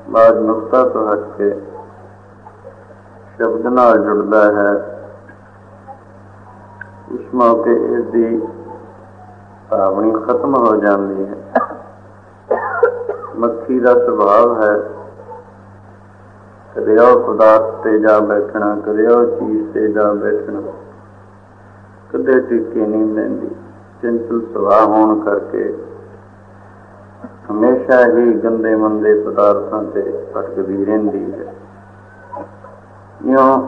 ਬਾਜ ਨੁਕਤਾ ਤੋਂ ਹਟ ਕੇ ਸ਼ਬਦ ਨਾਲ ਜੁੜਦਾ ਹੈ, ਉਸ ਮੌਕੇ ਇਸ ਦੀ ਭਾਵਨੀ ਖਤਮ ਹੋ ਜਾਂਦੀ ਹੈ। ਮੱਖੀ ਦਾ ਸੁਭਾਵ ਹੈ ਕਦੇ ਉਹ ਪਦਾਰਥ ਤੇ ਜਾ ਬੈਠਣਾ, ਕਦੇ ਉਹ ਚੀਜ਼ ਤੇ ਜਾ ਬੈਠਣਾ, ਕਦੇ ਟਿੱਕੇ ਨਹੀਂ ਲੈਂਦੀ। ਚੰਚਲ ਸੁਭਾਅ ਹੋਣ ਕਰਕੇ ਹਮੇਸ਼ਾ ਹੀ ਗੰਦੇ ਮੰਦੇ ਪਦਾਰਥਾਂ ਤੇ ਭਟਕਦੀ ਰਹਿੰਦੀ ਹੈ। ਇਉਂ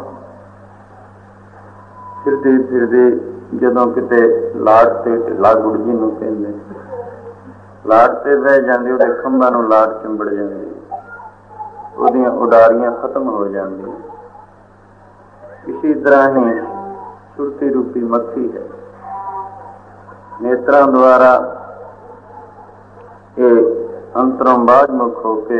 ਫਿਰਦੀ ਫਿਰਦੀ ਜਦੋਂ ਕਿਤੇ ਲਾਟ ਤੇ ਢਿੱਲਾ ਗੁੜ ਜੀ ਨੂੰ ਕਹਿੰਦੇ, ਲਾਟ ਤੇ ਬਹਿ ਜਾਂਦੀ, ਉਹਦੇ ਖੰਭਾਂ ਨੂੰ ਲਾਟ ਚਿੰਬੜ ਜਾਂਦੀ, ਉਹਦੀਆਂ ਉਡਾਰੀਆਂ ਖਤਮ ਹੋ ਜਾਂਦੀਆਂ। ਇਸੇ ਤਰ੍ਹਾਂ ਹੀ ਸੁਰਤੀ ਰੂਪੀ ਮੱਖੀ ਹੈ। ਨੇਤਰਾਂ ਦੁਆਰਾ ਇਹ ਅੰਤਰੋਂ ਬਾਹਰਮੁਖ ਹੋ ਕੇ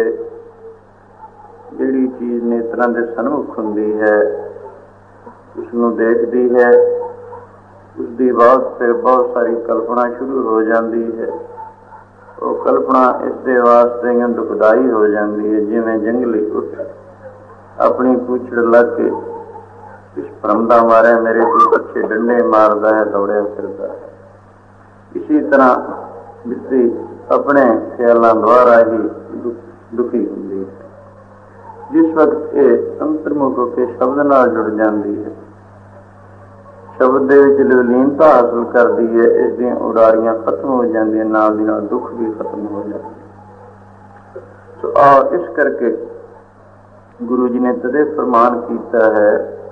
ਜਿਹੜੀ ਚੀਜ਼ ਨੇਤਰਾਂ ਦੇ ਸਨਮੁਖ ਹੁੰਦੀ ਹੈ ਉਸਨੂੰ ਦੇਖਦੀ ਹੈ। ਉਸਦੀ ਬਹੁਤ ਸਾਰੀ ਕਲਪਨਾ ਸ਼ੁਰੂ ਹੋ ਜਾਂਦੀ ਹੈ। ਉਹ ਕਲਪਨਾ ਇਸ ਦੇ ਵਾਸਤੇ ਦੁਖਦਾਈ ਹੋ ਜਾਂਦੀ ਹੈ, ਜਿਵੇਂ ਜੰਗਲੀ ਉੱਠ ਆਪਣੀ ਪੂਛੜ ਲੱਗ ਕੇ ਇਸ ਭਰਮ ਦਾ ਮਾਰਿਆ ਮੇਰੇ ਕੋਲ ਪਿੱਛੇ ਡੰਡੇ ਮਾਰਦਾ ਹੈ, ਦੌੜਿਆ ਫਿਰਦਾ ਹੈ। ਇਸੇ ਤਰ੍ਹਾਂ ਬਿੱਤੀ ਆਪਣੇ ਖਿਆਲਾਂ ਦੁਆਰਾ ਹੀ ਦੁਖੀ ਹੁੰਦੀ ਹੈ। ਜਿਸ ਵਕਤ ਇਹ ਅੰਤਰਮੁਖ ਹੋ ਕੇ ਸ਼ਬਦ ਨਾਲ ਜੁੜ ਜਾਂਦੀ ਹੈ, ਸ਼ਬਦ ਦੇ ਵਿੱਚ ਲੀਨਤਾ ਹਾਸਲ ਕਰਦੀ ਹੈ, ਇਸ ਦੀਆਂ ਉਡਾਰੀਆਂ ਖਤਮ ਹੋ ਜਾਂਦੀਆਂ, ਨਾਲ ਦੀ ਨਾਲ ਦੁੱਖ ਵੀ ਖਤਮ ਹੋ ਜਾਂਦਾ। ਸੋ ਇਸ ਕਰਕੇ ਗੁਰੂ ਜੀ ਨੇ ਤਦੇ ਫਰਮਾਨ ਕੀਤਾ ਹੈ,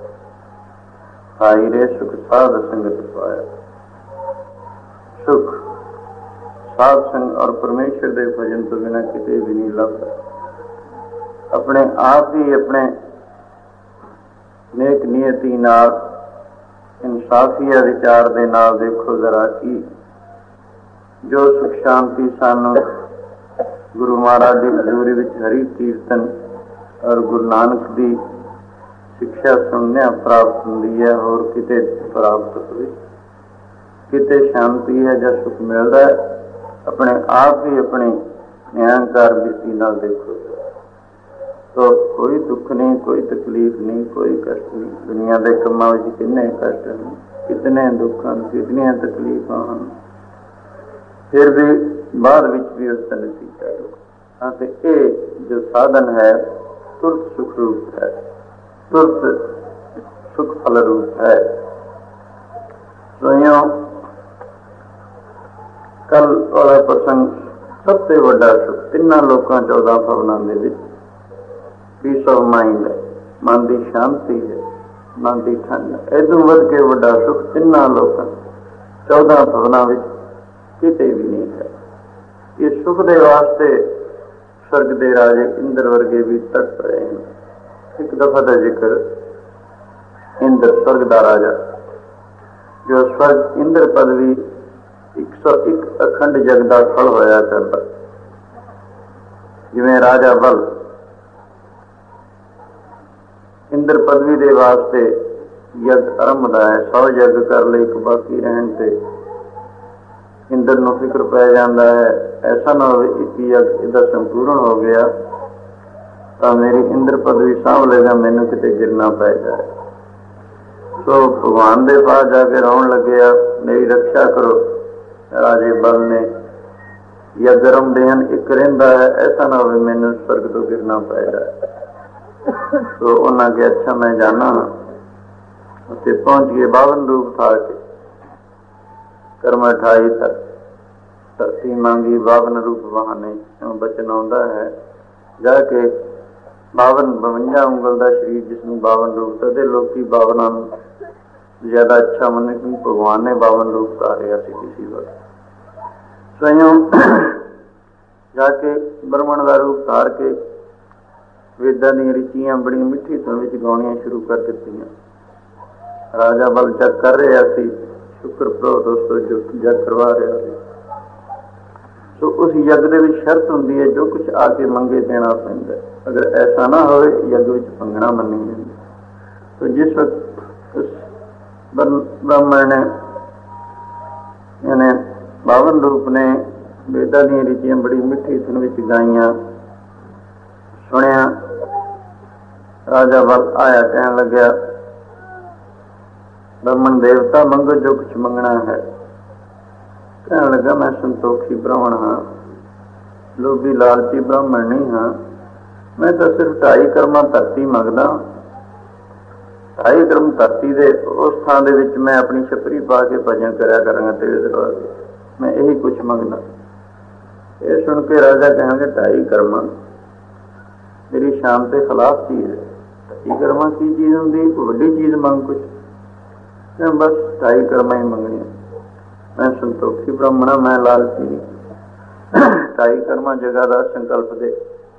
ਹਾਈ ਰੇ ਸੁਖ ਸਾਧ ਸੰਗਤ ਪਾਇਆ। ਸੁਖ ਸਾਧ ਸੰਗ ਔਰ ਪਰਮੇਸ਼ਰ ਦੇ ਭਜਨ ਤੋਂ ਬਿਨਾਂ ਕਿਤੇ ਵੀ ਨਹੀਂ ਲੱਭਦਾ। ਆਪਣੇ ਆਪ ਹੀ ਆਪਣੇ ਨੇਕ ਨੀਅਤੀ ਨਾਲ, ਇਨਸਾਫੀਆ ਵਿਚਾਰ ਦੇ ਨਾਲ ਦੇਖੋ ਜ਼ਰਾ ਕਿ ਜੋ ਸੁਖ ਸ਼ਾਂਤੀ ਸਾਨੂੰ ਗੁਰੂ ਮਹਾਰਾਜ ਦੀ ਹਜ਼ੂਰੀ ਵਿੱਚ ਹਰੀ ਕੀਰਤਨ ਔਰ ਗੁਰੂ ਨਾਨਕ ਦੀ ਸਿੱਖਿਆ ਸੁਣਨਿਆਂ ਪ੍ਰਾਪਤ ਹੁੰਦੀ ਹੈ, ਹੋਰ ਕਿਤੇ ਪ੍ਰਾਪਤ ਹੋਈ। ਕਿਤੇ ਸ਼ਾਂਤੀ ਹੈ ਜਾਂ ਸੁਖ ਮਿਲਦਾ ਹੈ, ਆਪਣੇ ਆਪ ਹੀ ਆਪਣੀ ਨਿਰੰਕਾਰ ਬਿਰਤੀ ਨਾਲ ਦੇਖੋ ਤਾਂ ਕੋਈ ਦੁੱਖ ਨਹੀਂ, ਕੋਈ ਤਕਲੀਫ ਨਹੀਂ, ਕੋਈ ਕਸ਼ਟ ਨਹੀਂ। ਦੁਨੀਆ ਦੇ ਕੰਮਾਂ ਵਿੱਚ ਕਿੰਨੇ ਕਸ਼ਟ ਹਨ, ਕਿਤਨੇ ਦੁੱਖ ਹਨ, ਕਿਤਨੀਆਂ ਤਕਲੀਫਾਂ ਹਨ, ਫਿਰ ਵੀ ਬਾਅਦ ਵਿੱਚ ਵੀ ਉਸ ਦਾ ਨਤੀਜਾ ਦੁੱਖ। ਅਤੇ ਇਹ ਜੋ ਸਾਧਨ ਹੈ ਤੁਰਤ ਸੁਖ ਰੂਪ ਹੈ, ਤੁਰਤ ਸੁਖ ਫਲ ਰੂਪ ਹੈ। ਸੋ ਕੱਲ ਵਾਲਾ ਪ੍ਰਸੰਗ ਸਭ ਤੋਂ ਵੱਡਾ ਸੁਖ ਤਿੰਨਾਂ ਲੋਕਾਂ 14 ਭਵਨਾਂ ਦੇ ਵਿੱਚ ਪੀਸ ਆਫ ਮਾਈਂਡ ਹੈ, ਮਨ ਦੀ ਸ਼ਾਂਤੀ ਹੈ, ਮਨ ਦੀ ਠੰਡ। ਇਹਦੋਂ ਵੱਧ ਕੇ ਵੱਡਾ ਸੁਖ ਤਿੰਨਾਂ ਲੋਕਾਂ 14 ਭਵਨਾਂ ਵਿੱਚ ਕਿਤੇ ਵੀ ਨਹੀਂ ਹੈ। ਇਸ ਸੁਖ ਦੇ ਵਾਸਤੇ ਸਵਰਗ ਦੇ ਰਾਜੇ ਇੰਦਰ ਵਰਗੇ ਵੀ ਤੜਪ ਰਹੇ ਹਨ। ਇੱਕ ਦਫਾ ਦਾ ਜ਼ਿਕਰ, ਇੰਦਰ ਸਵਰਗ ਦਾ ਰਾਜਾ, ਜੋ ਸਵਰਗ ਇੰਦਰ ਪਦਵੀ 101 ਅਖੰਡ ਜਗ ਦਾ ਫਲ ਹੋਇਆ ਕਰਦਾ। ਜਿਵੇਂ ਰਾਜਾ ਬਲ ਇੰਦਰ ਪਦਵੀ ਦੇ ਵਾਸਤੇ ਯੱਗ ਆਰੰਭਦਾ ਹੈ, 100 ਯੱਗ ਕਰ ਲਏ, ਇੱਕ ਬਾਕੀ ਰਹਿਣ ਤੇ ਇੰਦਰ ਨੂੰ ਫਿਕਰ ਪੈ ਜਾਂਦਾ ਹੈ, ਐਸਾ ਨਾ ਹੋਵੇ ਇੱਕ ਯੱਗ ਇਹਦਾ ਸੰਪੂਰਨ ਹੋ ਗਿਆ ਤਾਂ ਮੇਰੀ ਇੰਦਰ ਪਦਵੀ ਸਾਂਭ ਲੇਗਾ, ਮੈਨੂੰ ਕਿਤੇ ਗਿਰਨਾ ਪੈ ਜਾਏ। ਸੋ ਭਗਵਾਨ ਦੇ ਪਾਸ ਜਾ ਕੇ ਰੋਣ ਲੱਗਿਆ, ਮੇਰੀ ਰੱਖਿਆ ਕਰੋ। ਰਾਜੇ ਬਲ ਨੇ ਯੱਗ ਆਰੰਭਦੇ ਹਨ, ਇੱਕ ਰਹਿੰਦਾ ਹੈ, ਐਸਾ ਨਾ ਹੋਵੇ ਮੈਨੂੰ ਸਵਰਗ ਤੋਂ ਗਿਰਨਾ ਪੈ ਜਾਏ। ਸੋ ਉਹਨਾਂ ਕਿਹਾ ਅੱਛਾ ਮੈਂ ਜਾਣਾ। ਉੱਥੇ ਪਹੁੰਚ ਗਏ, 52 ਰੂਪ ਧਾਰ ਕੇ, ਕਰਮ 28 ਧਰਤੀ ਮੰਗੀ 52 ਰੂਪ ਬਹਾਨੇ। ਬਚਨ ਆਉਂਦਾ ਹੈ ਜਾ ਕੇ 52 ਉਂਗਲ ਦਾ ਸਰੀਰ, ਜਿਸ ਨੂੰ 52 ਰੂਪ ਤਦੇ ਲੋਕੀ 52 ਨੂੰ ਜ਼ਿਆਦਾ ਅੱਛਾ ਮੰਨੇ, ਕਿਉਂਕਿ ਭਗਵਾਨ ਨੇ 52 ਰੂਪ ਧਾਰਿਆ ਸੀ ਕਿਸੇ ਵਕਤ। ਸਵਯੰ ਜਾ ਕੇ ਬ੍ਰਹਮਣ ਦਾ ਰੂਪ ਧਾਰ ਕੇ ਵੇਦਾਂ ਦੀਆਂ ਰਿਚੀਆਂ ਬੜੀ ਮਿੱਠੀ ਧੁਨ ਵਿੱਚ ਗਾਉਣੀਆਂ ਸ਼ੁਰੂ ਕਰ ਦਿੱਤੀਆਂ। ਰਾਜਾ ਬਲ ਜਗ ਕਰ ਰਿਹਾ ਸੀ, ਸ਼ੁਕਰ ਪ੍ਰੋਤ ਉਸ ਤੋਂ ਜਗ ਕਰਵਾ ਰਿਹਾ ਸੀ। ਸੋ ਉਸ ਯੱਗ ਦੇ ਵਿੱਚ ਸ਼ਰਤ ਹੁੰਦੀ ਹੈ, ਜੋ ਕੁਛ ਆ ਕੇ ਮੰਗੇ ਦੇਣਾ ਪੈਂਦਾ। ਅਗਰ ਐਸਾ ਨਾ ਹੋਵੇ ਯੱਗ ਵਿੱਚ ਭੰਗਣਾ ਮੰਨੀ ਜਾਂਦੀ। ਸੋ ਜਿਸ ਵਕਤ ਉਸ ਬ੍ਰਾਹਮਣ ਨੇ ਯਾਨੀ 52 ਰੂਪ ਨੇ ਵੇਦਾਂ ਦੀਆਂ ਰਿਚੀਆਂ ਬੜੀ ਮਿੱਠੀ ਧੁਨ ਵਿੱਚ ਗਾਈਆਂ, ਸੁਣ राजा वल आया, कहन लग्या, ब्राह्मण देवता मंगो जो कुछ मंगना है। कहन लगा, मैं संतोखी ब्राह्मण हाँ, लोभी लालची ब्राह्मण नहीं हाँ, मैं तो सिर्फ 2.5 ਕਰਮਾਂ ਧਰਤੀ मंगदा। 2.5 ਕਰਮ ਧਰਤੀ ਦੇ उस ਥਾਂ ਦੇ ਵਿੱਚ मैं अपनी छपरी पा के भजन करा करांगा तेरे दरबार में, मैं यही कुछ मंगना। ये सुन के राजा कहेंगे 2.5 ਕਰਮਾਂ मेरी शान के खिलाफ चीज़ है। 2.5 ਕਰਮਾਂ की चीज़ होंगी, वड्डी चीज़ मंग कुछ, मैं बस 2.5 ਕਰਮਾਂ ही मंगनी। मैं संतोखी ब्राह्मण, मैं लालची नहीं। 2.5 ਕਰਮਾਂ जगह का संकल्प दे।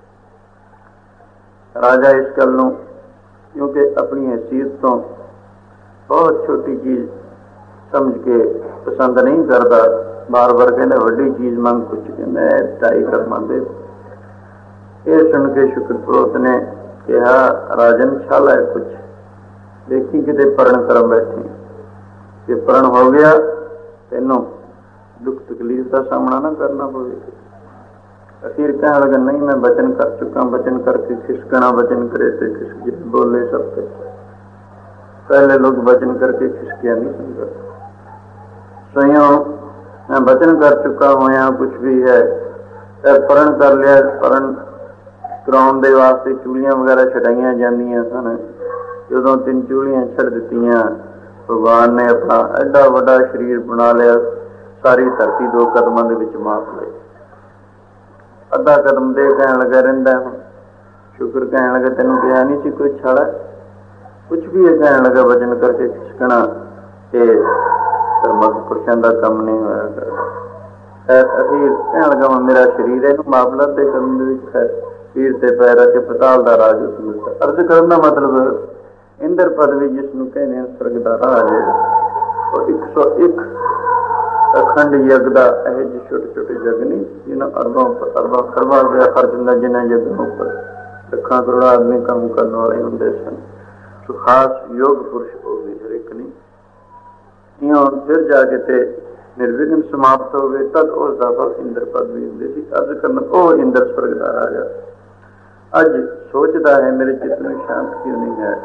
राजा इस गल नूं क्योंकि अपनी हैसीयत तो बहुत छोटी चीज़ समझ के पसंद नहीं करता, बार बार कहना वड्डी चीज़ मंग कुछ, कहना 2.5 ਕਰਮਾਂ दे। ये सुन के शुक्रपुरोहित ने कहा, राजन छल है कुछ, देखी किते परण करम बैठे, जे परण हो गया तेनों दुख तकलीफ का सामना ना करना पवे। अखीर कहने लगा, नहीं मैं वचन कर चुका, वचन करके खिसकना, वचन करे तो खिसके बोले सब कुछ। पहले लोग वचन करके खिसकिया नहीं समझा, स्वयं मैं वचन कर चुका हूँ, यहाँ कुछ भी है परण कर लिया। परण कराने के वास्ते चूड़ियां वगैरह छटाइया जांदियां सन, जो 3 चूड़ियां छड़ दित्तियां, भगवान ने अपना एडा वड्डा शरीर बना लिया, सारी धरती 2 कदमां दे विच माप लई। अद्धा कदम दे कहन लगा रहिंदा है। शुक्र कहन लगा, तेनों कहा नहीं सी कोई छड़ है, कुछ भी है। कहन लगा, वचन करके खिसकना ये धर्मक पुरुषों का काम नहीं होया करदा। अखीर कहन लगा, मेरा शरीर है, इहनूं माप ला, ते कदम दे विच पीर ते पैर रख के पताल दा राज उस मिलदा। अर्ज करन दा मतलब इंद्र पदवी जिसनूं कहने स्वर्ग दा राज है, और 101 अखंड यज्ञ का यह जी छोटे छोटे यज्ञ नहीं, जिन्हें अरबों खरबा रुपया खर्च होंगे, जिन्हें यज्ञों पर लखा करोड़ा आदमी काम करने वाले होंगे सन। तो खास योग पुरुष हो गए, हर एक नहीं इं फिर जाके ते निर्विघ्न समाप्त हो गए, तद उसका फल इंद्र पदवी होंगी सी। अर्ज करना, ओ इंद्र स्वर्ग का राजा, अज सोचता है मेरे चित्त में शांत क्यों नहीं है।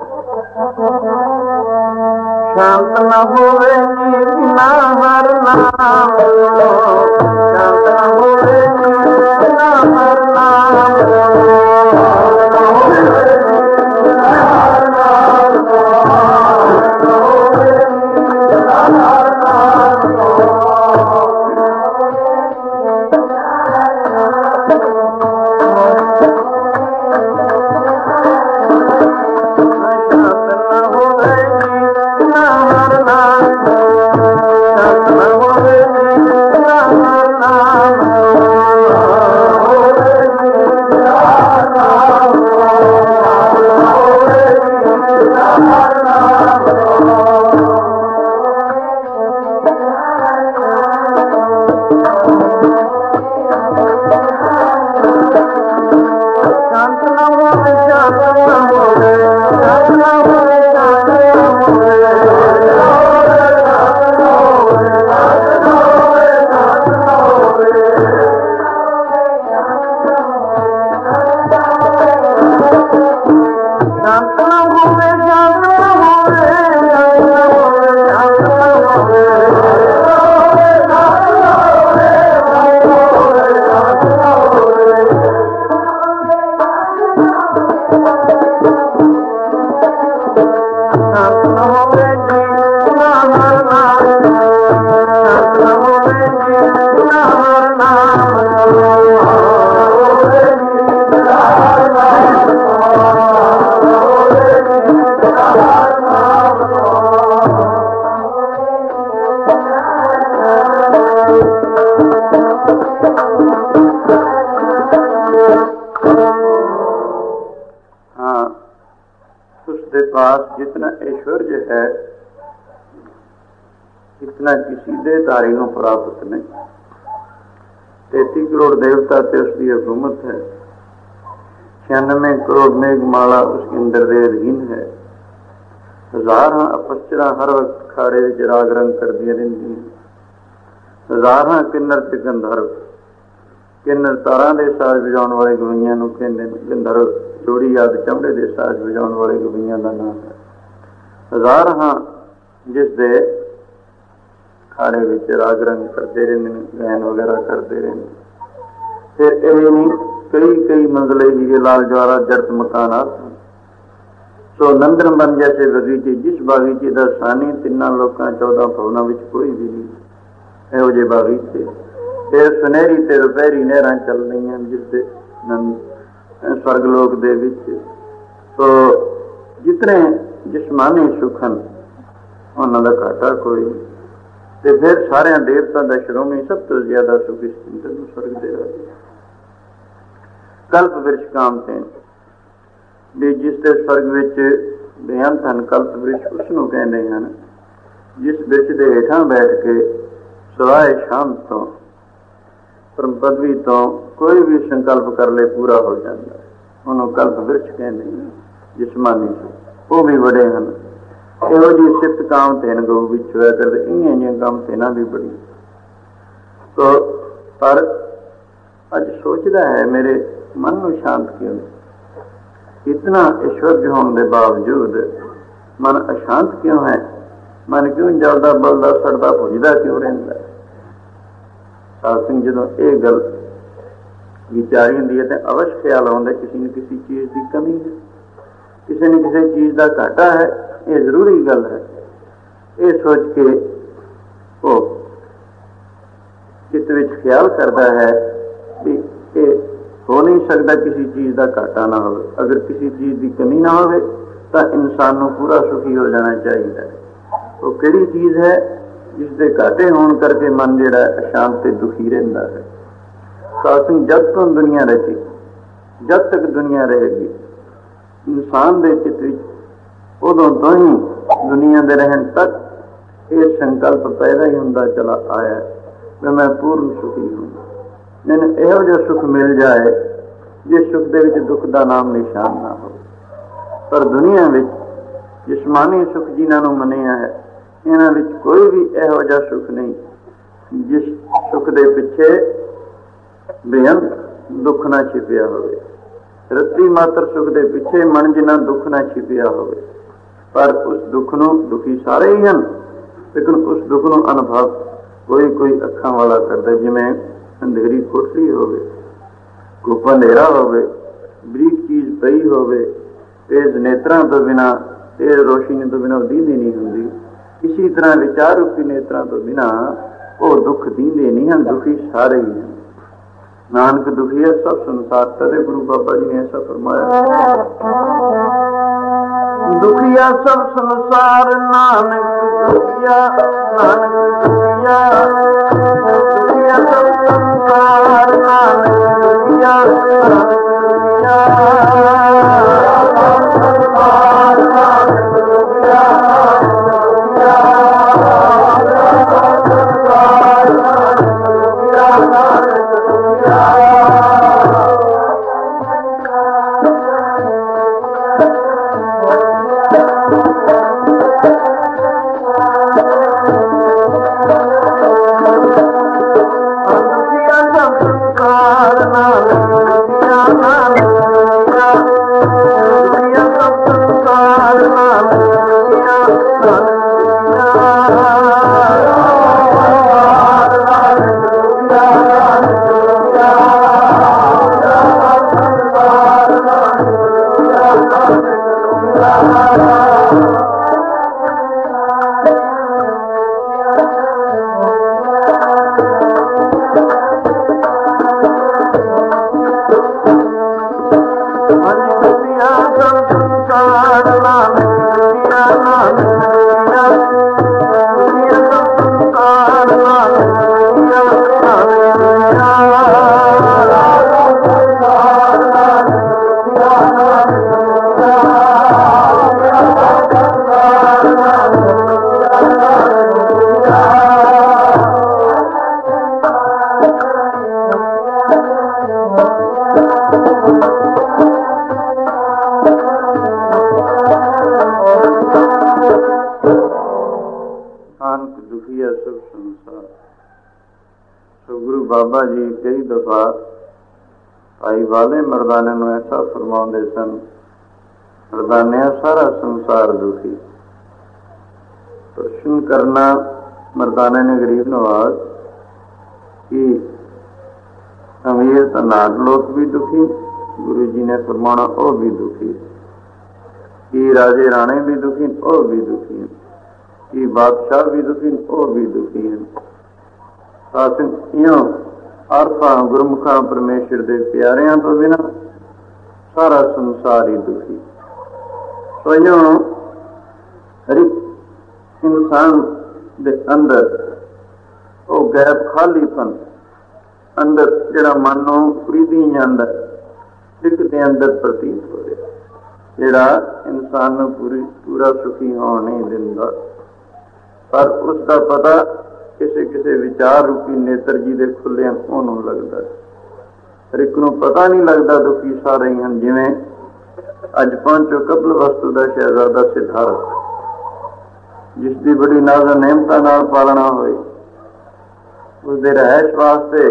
शांत न होवे बिना हर नाम, शांत न होवे बिना हर नाम, जितना ऐश्वर्य है इतना किसी देहधारी को प्राप्त नहीं। 33 करोड़ देवता से उसकी हुकूमत है, 96 करोड़ मेघमाला उसके अंदर दे अधीन है, 1000 अपस्चरा हर वक्त खाड़े विच राग रंग कर दी रही, 1000 किन्नर ते गंधर्व ਕਿੰਨਰ ਤਾਰਾਂ ਦੇ ਸਾਜ਼ ਵਜਾਉਣ ਵਾਲੇ ਗਵਈਆਂ ਨੂੰ ਕਹਿੰਦੇ ਨੇ। ਗਿੰਦਰ ਜੋੜੀ ਆਦਿ ਚਮੜੇ ਦੇ ਸਾਜ਼ ਵਜਾਉਣ ਵਾਲੇ ਗਵਈਆਂ ਦਾ ਨਾਮ ਹੈ। ਹਜ਼ਾਰ ਹਾਂ ਜਿਸ ਦੇ ਖਾੜੇ ਵਿੱਚ ਰਾਗ ਰੰਗ ਕਰਦੇ ਰਹਿੰਦੇ ਨੇ, ਗਾਇਨ ਵਗੈਰਾ ਕਰਦੇ ਰਹਿੰਦੇ। ਫਿਰ ਇਹ ਨਹੀਂ ਕਈ ਕਈ ਮੰਜ਼ਲੇ ਹੀਰੇ ਲਾਲ ਜਵਾਹਰਾਤ ਜੜਤ ਮਕਾਨਾਤ। ਸੋ ਨੰਦਨ ਬਨ ਜੈਸੇ ਬਗੀਚੇ, ਜਿਸ ਬਾਗੀਚੇ ਦਾ ਸਾਨੀ ਤਿੰਨਾਂ ਲੋਕਾਂ 14 ਭਵਨਾਂ ਵਿੱਚ ਕੋਈ ਵੀ ਨਹੀਂ, ਇਹੋ ਜਿਹੇ ਬਾਗੀਚੇ। ਫਿਰ ਸੁਨਹਿਰੀ ਤੇ ਰੁਪਹਿਰੀ ਨਹਿਰਾਂ ਚੱਲ ਰਹੀਆਂ ਜਿਸਦੇ ਸਵਰਗ ਲੋਕ ਦੇ ਵਿੱਚ। ਸੋ ਜਿਤਨੇ ਜਿਸਮਾਨੀ ਸੁੱਖ ਹਨ ਉਹਨਾਂ ਦਾ ਘਾਟਾ ਕੋਈ ਨਹੀਂ। ਤੇ ਫਿਰ ਸਾਰਿਆਂ ਦੇਵਤਾ ਦਾ ਸ਼੍ਰੋਮਣੀ ਸਭ ਤੋਂ ਜ਼ਿਆਦਾ ਸੁਖ ਇਸ ਇੰਦਰ ਨੂੰ ਸਵਰਗ ਦੇ ਰਾਜੇ। ਕਲਪ ਬਿਰਛ ਕਾਮਧੇਨ ਵੀ ਜਿਸ ਦੇ ਸਵਰਗ ਵਿੱਚ ਬੇਅੰਤ ਹਨ। ਕਲਪ ਬਿਰਛ ਉਸ ਨੂੰ ਕਹਿੰਦੇ ਹਨ ਜਿਸ ਬਿਰਛ ਦੇ ਹੇਠਾਂ ਬੈਠ ਕੇ ਸਵਾਏ ਸ਼ਾਮ ਤੋਂ ਪਰਮ ਪਦਵੀ ਤੋਂ ਕੋਈ ਵੀ ਸੰਕਲਪ ਕਰ ਲੈ ਪੂਰਾ ਹੋ ਜਾਂਦਾ, ਉਹਨੂੰ ਕਲਪ ਬਿਰਛ ਕਹਿੰਦੇ ਹਨ। ਜਿਸਮਾਨੀ ਉਹ ਵੀ ਬੜੇ ਹਨ। ਇਹੋ ਜਿਹੀ ਸਿਫਤ ਕਾਮਧੇਨ ਗਊ ਵਿੱਚ ਹੋਇਆ ਕਰਦੇ। ਇੰਨੀਆਂ ਇੰਨੀਆਂ ਕਾਮਧੇਨਾਂ ਵੀ ਬੜੀ। ਸੋ ਪਰ ਅੱਜ ਸੋਚਦਾ ਹੈ ਮੇਰੇ ਮਨ ਨੂੰ ਸ਼ਾਂਤ ਕਿਉਂ ਨਹੀਂ। ਇਤਨਾ ਈਸ਼ਵਰ ਹੋਣ ਦੇ ਬਾਵਜੂਦ ਮਨ ਅਸ਼ਾਂਤ ਕਿਉਂ ਹੈ? ਮਨ ਕਿਉਂ ਜਲਦਾ ਬਲਦਾ ਸੜਦਾ ਭੁੱਜਦਾ ਕਿਉਂ ਰਹਿੰਦਾ? ਸਾਧ ਸਿੰਘ ਜਦੋਂ ਇਹ ਗੱਲ ਵਿਚਾਰੀ ਹੁੰਦੀ ਹੈ ਤਾਂ ਅਵਸ਼ ਖਿਆਲ ਆਉਂਦਾ ਕਿਸੇ ਨੂੰ ਕਿਸੇ ਚੀਜ਼ ਦੀ ਕਮੀ ਹੈ, ਕਿਸੇ ਨੂੰ ਕਿਸੇ ਚੀਜ਼ ਦਾ ਘਾਟਾ ਹੈ। ਇਹ ਜ਼ਰੂਰੀ ਗੱਲ ਹੈ। ਇਹ ਸੋਚ ਕੇ ਉਹ ਚਿੱਤ ਵਿੱਚ ਖਿਆਲ ਕਰਦਾ ਹੈ ਵੀ ਇਹ ਹੋ ਨਹੀਂ ਸਕਦਾ ਕਿਸੇ ਚੀਜ਼ ਦਾ ਘਾਟਾ ਨਾ ਹੋਵੇ। ਅਗਰ ਕਿਸੇ ਚੀਜ਼ ਦੀ ਕਮੀ ਨਾ ਹੋਵੇ ਤਾਂ ਇਨਸਾਨ ਨੂੰ ਪੂਰਾ ਸੁਖੀ ਹੋ ਜਾਣਾ ਚਾਹੀਦਾ ਹੈ। ਉਹ ਕਿਹੜੀ ਚੀਜ਼ ਹੈ ਜਿਸ ਦੇ ਘਾਟੇ ਹੋਣ ਕਰਕੇ ਮਨ ਜਿਹੜਾ ਅਸ਼ਾਂਤ ਤੇ ਦੁਖੀ ਰਹਿੰਦਾ ਹੈ। ਸਾਧ ਸਿੰਘ ਜਦ ਤੋਂ ਦੁਨੀਆ ਰਚੀ, ਜਦ ਤੱਕ ਦੁਨੀਆ ਰਹੇਗੀ, ਇਨਸਾਨ ਦੇ ਚਿੱਤ ਵਿੱਚ ਉਦੋਂ ਤੋਂ ਹੀ ਦੁਨੀਆ ਦੇ ਰਹਿਣ ਤੱਕ ਇਹ ਸੰਕਲਪ ਪੈਦਾ ਹੀ ਹੁੰਦਾ ਚਲਾ ਆਇਆ ਵੀ ਮੈਂ ਪੂਰਨ ਸੁਖੀ ਹਾਂ। ਮੈਨੂੰ ਇਹੋ ਜਿਹਾ ਸੁੱਖ ਮਿਲ ਜਾਏ ਜਿਸ ਸੁੱਖ ਦੇ ਵਿੱਚ ਦੁੱਖ ਦਾ ਨਾਮ ਨਿਸ਼ਾਨ ਨਾ ਹੋਵੇ। ਪਰ ਦੁਨੀਆ ਵਿੱਚ ਜਿਸਮਾਨੀ ਸੁੱਖ ਜਿਨ੍ਹਾਂ ਨੂੰ ਮੰਨਿਆ ਹੈ, ਇਹਨਾਂ ਵਿੱਚ ਕੋਈ ਵੀ ਇਹੋ ਜਿਹਾ ਸੁੱਖ ਨਹੀਂ ਜਿਸ ਸੁੱਖ ਦੇ ਪਿੱਛੇ ਬੇਅੰਤ ਦੁੱਖ ਨਾ ਛਿਪਿਆ ਹੋਵੇ। ਰੱਤੀ ਮਾਤਰ ਸੁੱਖ ਦੇ ਪਿੱਛੇ ਮਨ ਜਿੰਨਾ ਦੁੱਖ ਨਾ ਛਿਪਿਆ ਹੋਵੇ। ਪਰ ਉਸ ਦੁੱਖ ਨੂੰ ਦੁਖੀ ਸਾਰੇ ਹੀ ਹਨ, ਲੇਕਿਨ ਉਸ ਦੁੱਖ ਨੂੰ ਅਨੁਭਵ ਕੋਈ ਕੋਈ ਅੱਖਾਂ ਵਾਲਾ ਕਰਦਾ। ਜਿਵੇਂ ਅੰਧੇਰੀ ਕੋਠੜੀ ਹੋਵੇ, ਗੁੱਪ ਹਨੇਰਾ ਹੋਵੇ, ਬਰੀਕ ਚੀਜ਼ ਪਈ ਹੋਵੇ, ਤੇਜ਼ ਨੇਤਰਾਂ ਤੋਂ ਬਿਨਾਂ, ਤੇਜ਼ ਰੋਸ਼ਨੀ ਤੋਂ ਬਿਨਾਂ ਦੀਂਦੀ ਨਹੀਂ ਹੁੰਦੀ। ਇਸੀ ਤਰ੍ਹਾਂ ਵਿਚਾਰ ਰੂਪੀ ਨੇਤਰਾਂ ਤੋਂ ਬਿਨਾਂ ਉਹ ਦੁੱਖ ਦੀਂਦੇ ਨਹੀਂ ਹਨ। ਦੁਖੀ ਸਾਰੇ ਹੀ ਹਨ। ਨਾਨਕ ਦੁਖੀ ਹੈ ਸਭ ਸੰਸਾਰ। ਤਦੇ ਗੁਰੂ ਬਾਬਾ ਜੀ ਨੇ ਐਸਾ ਫਰਮਾਇਆ, ਦੁਖੀਆ ਸਭ ਸੰਸਾਰ ਨਾਨਕ ਦੁਖੀਆ, ਨਾਨਕ ਦੁਖੀਆ, ਦੁਖੀਆ ਸਭ ਸੰਸਾਰ ਨਾਨਕ ਦੁਖੀਆ, ਨਾਨਕ ਦੁਖੀਆ, ਸਭ ਸੰਸਾਰ ਨਾਨਕ ਦੁਖੀਆ, ਦੁਖੀਆ, ਸਭ ਸੰਸਾਰ ਨਾਨਕ ਦੁਖੀਆ, ਨਾਨਕ ਦੁਖੀਆ। ਬਾਬਾ ਜੀ ਕਈ ਦਫਾ भाई वाले मर्दाने नूं ऐसा फरमाउंदे सन, मर्दानिया सारा संसार दुखी। प्रश्न करना मर्दाने ने गरीब नवाज कि अमीर धनाढ़ लोग भी दुखी, गुरु जी ने फरमाना वह भी दुखी, कि राजे राणे भी दुखी वह भी दुखी हैं, कि बादशाह भी दुखी वह भी दुखी हैं। इं आरफा गुरमुखा परमेश्वर के प्यारियां तो बिना सारा संसार ही दुखी। तो इं हर इंसान दे अंदर वो गैप खालीपन अंदर जिहड़ा मन नूं खरीदी जांदा एक दे अंदर प्रतीत हो रहा, जिहड़ा इंसान नूं पूरा सुखी होण नहीं दिंदा। पर उसका पता किसी किसी विचार रूपी नेत्र जी दे खुलिया उन्होंने लगता है। हर एक नूं पता नहीं लगता दुखी सारे ही हैं। जिवें अज पहुंचो कपिल वस्तु का शहजादा सिद्धार्थ, जिसकी बड़ी नाज़ नेमता नाल पालना हुई, उसके रहायश वास्ते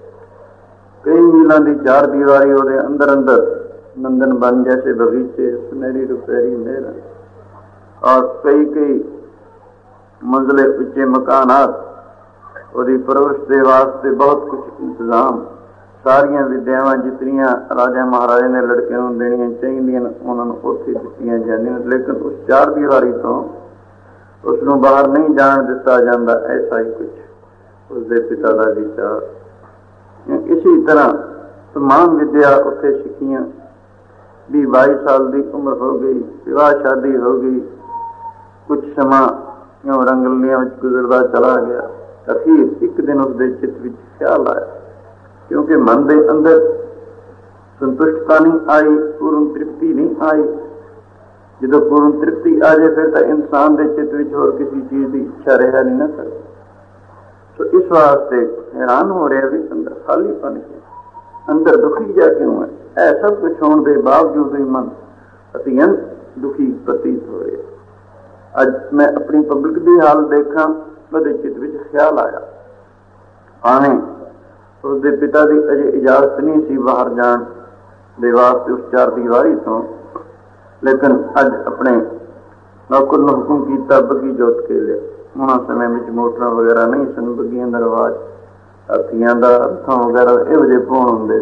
कई मीलों की चार दीवारी वो अंदर अंदर नंदन बन जैसे बगीचे, सुनहरी रुपहरी मेहर और कई कई मंजिले उच्चे मकानात, और परवरिश के वास्ते बहुत कुछ इंतजाम, सारिया विद्यावां जितनियां राजा महाराजा ने लड़कियों को देनियां चाहिए उन्होंने उत्थे दित्तियां जांदियां, लेकिन उस चार दीवारी तो उसनों बाहर नहीं जान दिता जाता। ऐसा ही कुछ उसके पिता का विचार। इसी तरह तमाम विद्या उत्थे सीखियां, 20-22 साल की उम्र हो गई, विवाह शादी हो गई, कुछ समा यूं रंगलियां गुजरता चला गया। अखीर एक दिन उसके चित्त में ख्याल आया, क्योंकि मन के अंदर संतुष्टता नहीं आई, पूर्ण तृप्ति नहीं आई। जो पूर्ण तृप्ति आ जाए फिर तो इंसान के चित्त में होर किसी चीज़ की इच्छा रहा नहीं ना कर। तो इस वास्ते हैरान हो रहा भी अंदर खालीपन क्यों, अंदर दुखी जा क्यों है। ऐ सब कुछ होने के बावजूद भी मन अत्यंत दुखी प्रतीत हो रहा। अज मैं अपनी पब्लिक की हाल देखा, मेरे चित्त में ख्याल आया, भावें उसके पिता की अजे इजाजत नहीं सी बाहर जान दे वास्ते उस चार दीवारी तो, लेकिन अज अपने नौकर ने हुक्म किया बग्गी जोत के लिए। उन्होंने समय में मोटर वगैरह नहीं सन, बग्गियां का रिवाज हाथियों का हथों वगैरह यह भौण होंगे।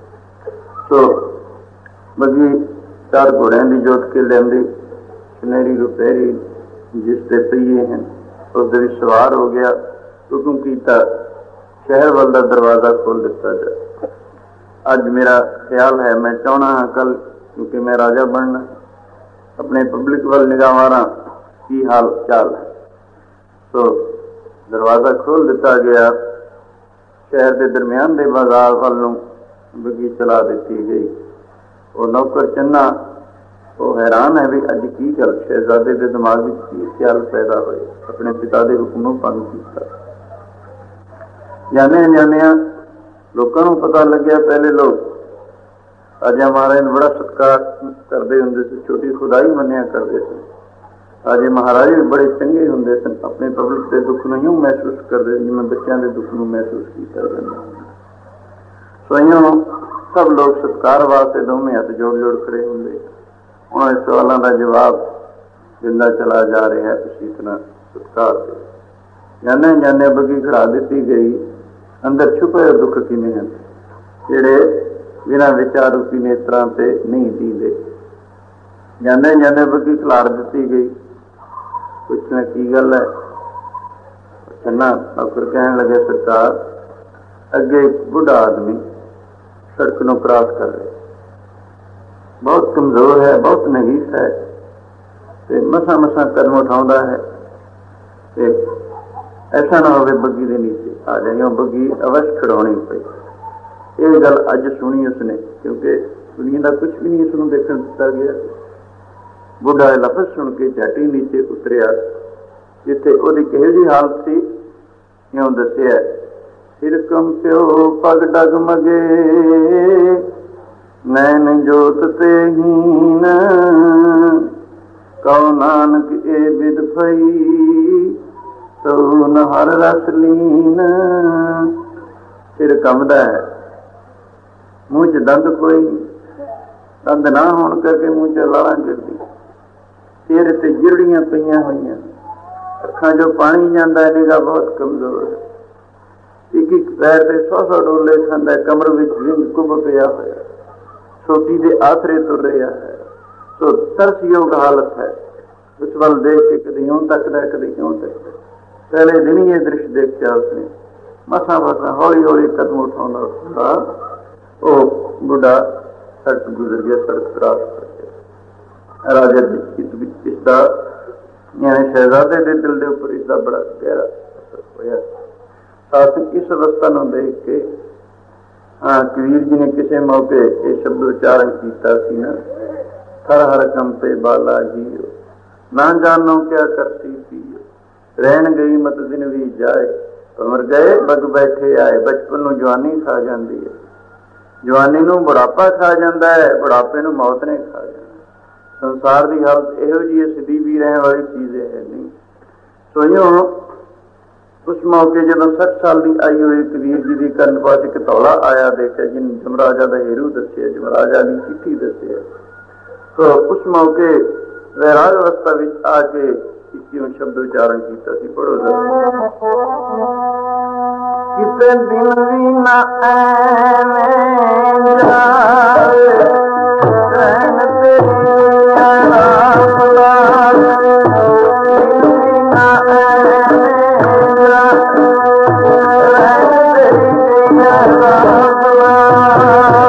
तो बग्गी चार घोड़िया की जोत के लिया, सुनहरी रुपहरी जिसके पहिए हैं उस सवार हो गया। हुक्म किया शहर वाल का दरवाजा खोल दिता जाए। अज मेरा ख्याल है, मैं चाहना हाँ कल, क्योंकि मैं राजा बनना, अपने पब्लिक वाल निगाह मारा की हाल चाल है। तो दरवाजा खोल दिता गया, शहर के दरम्यान के बाजार वालों बग्गी चला दी गई। वो नौकर चन्ना वो हैरान है भी अज की गल, शहजादे के दिमाग में की ख्याल पैदा होए, अपने पिता के हुक्म भंग किया। जाने जाने लोगों को पता लग्या, पहले लोग राजा महाराज ने बड़ा सत्कार करते होंगे, छोटी खुदाई मनिया करते सन। राजे महाराजे भी बड़े चंगे होंगे सन, अपने पब्लिक के दुख को यूं महसूस करते जिवें बच्चों के दुख को महसूस किया जाता। सो यूं सब लोग सत्कार वास्ते दोवें हथ जोड़ जोड़ खड़े होंगे। उन्होंने सवालों का जवाब दिंदा चला जा रहा है। इसी तरह सत्कार से जाने जाने बग्गी खड़ा दी गई। अंदर छुपे दुख किमें हैं जिहड़े बिना विचार रूपी नेत्रां से नहीं दीदे। जाने जाने बग्गी खिलार दी गई। पूछना की गल है, चन्ना नौकर कहने लगे सरकार, अगे एक बुढ़ा आदमी सड़क नूं क्रॉस कर रहा, बहुत कमजोर है, बहुत नहीस है, मसा मसा कदम उठाता है। ऐसा ना हो बग्गी के नीचे आ जाए, बग्गी अवश्य खड़ानी पई। ये गल अज सुनी उसने, क्योंकि दुनिया का कुछ भी नहीं उसको देखने दिता गया। बुढ़ा लफज सुन के झट ही नीचे उतरिया, जिथे ओदी किहो जी हालत सी यूं दसिया, सिर कंप्यो पग डगमगे, नैन जोत ते हीन, कहो नानक ए बिद फई, तो न हर रस लीन। सिर कंबदा है, ਮੂੰਹ 'ਚ ਦੰਦ ਕੋਈ ਨਹੀਂ, ਦੰਦ ਨਾ ਹੋਣ ਕਰਕੇ ਮੂੰਹ 'ਚ ਲਾਲਾਂ ਗਿਰਦੀ, ਚਿਹਰੇ ਤੇ ਜਿਹੜੀਆਂ ਪਈਆਂ ਹੋਈਆਂ, ਅੱਖਾਂ 'ਚੋਂ ਪਾਣੀ ਜਾਂਦਾ, ਨਿਗਾਹ ਬਹੁਤ ਕਮਜ਼ੋਰ ਹੈ, ਇੱਕ ਇੱਕ ਪੈਰ ਤੇ 100 ਡੋਲੇ ਖਾਂਦਾ, ਕਮਰ ਵਿੱਚ ਵਿੰਗ ਕੁੱਬ ਪਿਆ ਹੋਇਆ, ਛੋਟੀ ਦੇ ਆਸਰੇ ਤੁਰ ਰਿਹਾ ਹੈ। ਸੋ ਤਰਸਯੋਗ ਹਾਲਤ ਹੈ। ਉਸ ਵੱਲ ਦੇਖ ਕੇ ਕਦੇ ਇਉਂ ਤੱਕਦਾ, ਕਦੇ ਇਉਂ ਤੱਕਦਾ। ਪਹਿਲੇ ਦਿਨ ਹੀ ਇਹ ਦ੍ਰਿਸ਼ ਦੇਖਿਆ ਉਸਨੇ, ਮਸਾਂ ਹੌਲੀ ਹੌਲੀ ਕਦਮ ਉਠਾਉਂਦਾ ਉਠਾਉਂਦਾ ਉਹ ਬੁੱਢਾ ਸੜਕ ਗੁਜ਼ਰ ਗਿਆ, ਸੜਕ ਕਰਾਸ ਕਰਕੇ। ਰਾਜਾ ਦੀ ਇਸਦਾ ਯਾਨੀ ਸ਼ਹਿਜ਼ਾਦੇ ਦੇ ਦਿਲ ਦੇ ਉੱਪਰ ਇਸਦਾ ਬੜਾ ਗਹਿਰਾ ਅਸਰ ਹੋਇਆ। ਸਾਥ ਇਸ ਅਵਸਥਾ ਨੂੰ ਦੇਖ ਕੇ ਕਬੀਰ ਜੀ ਨੇ ਕਿਸੇ ਮੌਕੇ ਇਹ ਸ਼ਬਦ ਉਚਾਰਨ ਕੀਤਾ ਸੀ ਨਾ, ਹਰ ਹਰ ਕੰਪੇ ਬਾਲਾ ਜੀਓ, ਨਾ ਜਾਣੋ ਕਿਆ ਕਰਤੀ ਪੀਓ, ਰਹਿਣ ਗਈ ਮਤ ਦਿਨ ਵੀ ਜਾਏ, ਉਮਰ ਗਏ ਬਗ ਬੈਠੇ ਆਏ। ਬਚਪਨ ਨੂੰ ਜਵਾਨੀ ਖਾ ਜਾਂਦੀ ਹੈ, ਜਵਾਨੀ ਨੂੰ ਬੁਢਾਪਾ ਖਾ ਜਾਂਦਾ ਹੈ, ਬੁਢਾਪੇ ਨੂੰ ਮੌਤ ਨੇ ਖਾ ਜਾਂਦਾ। ਸੰਸਾਰ ਦੀ ਹਾਲਤ ਇਹੋ ਜਿਹੀ ਹੈ, ਸਦੀ ਵੀ ਰਹਿਣ ਵਾਲੀ ਚੀਜ਼ ਹੈ ਨਹੀਂ। ਸੋ ਇਉਂ ਉਸ ਮੌਕੇ ਜਦੋਂ 60 ਸਾਲ ਦੀ ਆਈ ਹੋਈ ਕਬੀਰ ਜੀ ਦੀ ਕਰਨ ਪਾਸ ਇੱਕ ਧੌਲਾ ਆਇਆ ਦੇਖਿਆ, ਜਿਹਨੂੰ ਜਮਰਾਜਾ ਦਾ ਹੀਰੂ ਦੱਸਿਆ, ਜਮਰਾਜਾ ਦੀ ਚਿੱਠੀ ਦੱਸਿਆ। ਸੋ ਉਸ ਮੌਕੇ ਵੈਰਾਗ ਅਵਸਥਾ ਵਿੱਚ ਆ ਕੇ ਇੱਕੋ ਸ਼ਬਦ ਉਚਾਰਨ ਕੀਤਾ ਸੀ, ਪੜੋ ਕਿਤੇ ਦਿਨ ਵੀ ਨਾ ਐਵੇਂ ਜਾਏ, ਰਹਿਣ ਤੇਰੀ ਆਰਾਮ ਲਾਏ, ਦਿਨ ਵੀ ਨਾ ਐਵੇਂ ਜਾਏ, ਰਹਿਣ ਤੇਰੀ ਆਰਾਮ ਲਾਏ।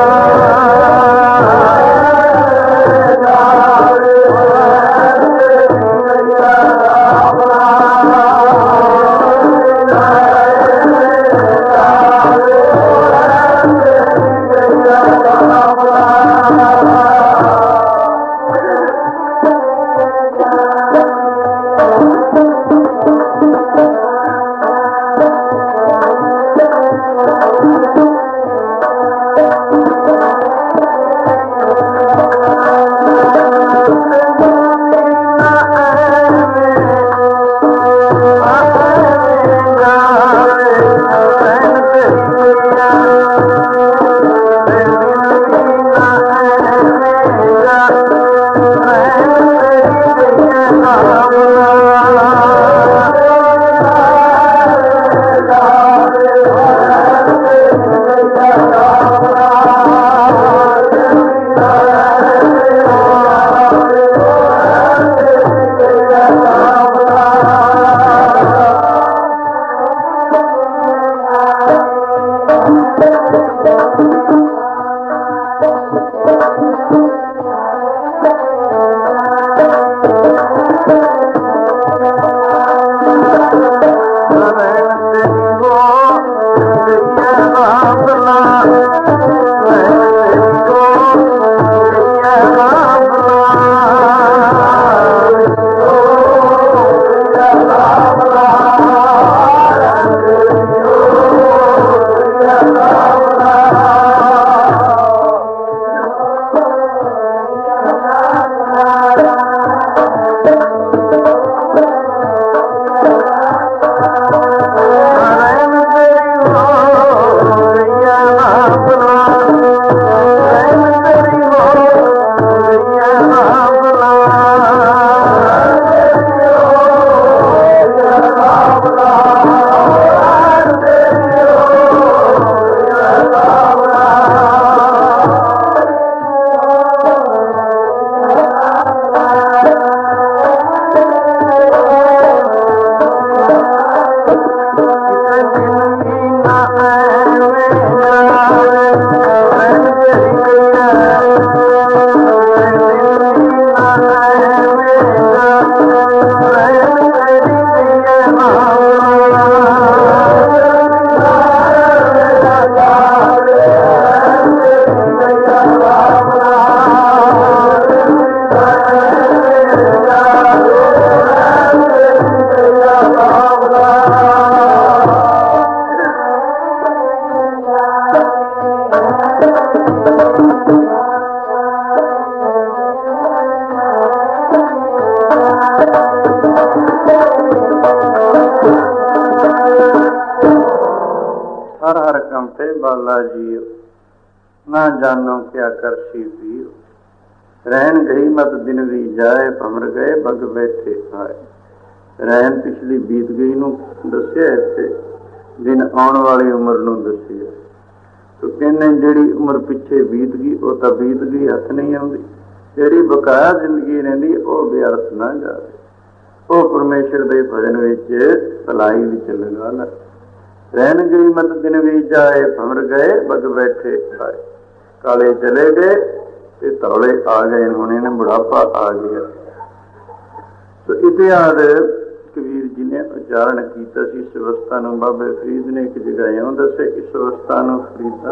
ना जानो क्या करसी पियो। रहन गई मत दिन भी जाए, भमर गए बग बैठे आए। रहन पिछली बीत गई नूं दस्सिया इत्थे, दिन आउण वाली उमर नूं दस्सिया। तो कहने जिहड़ी उमर पिछे बीत गई वो तो बीत गई, हथ नहीं आउंदी। जिहड़ी बकाया जिंदगी रहिंदी वो व्यर्थ ना जाए। वो परमेश्वर दे भजन विच भलाई विच लगा ला। रहन गई मत दिन भी जाए, भमर गए बग बैठे आए। काले चले गए ते तौले आ गए, हुण इन्हें बुढ़ापा आ गया। तो इतिहास कबीर जी ने उच्चारण किया सी। इस अवस्था नूं बाबे फरीद ने एक जगह इउं दसे, इस अवस्था नूं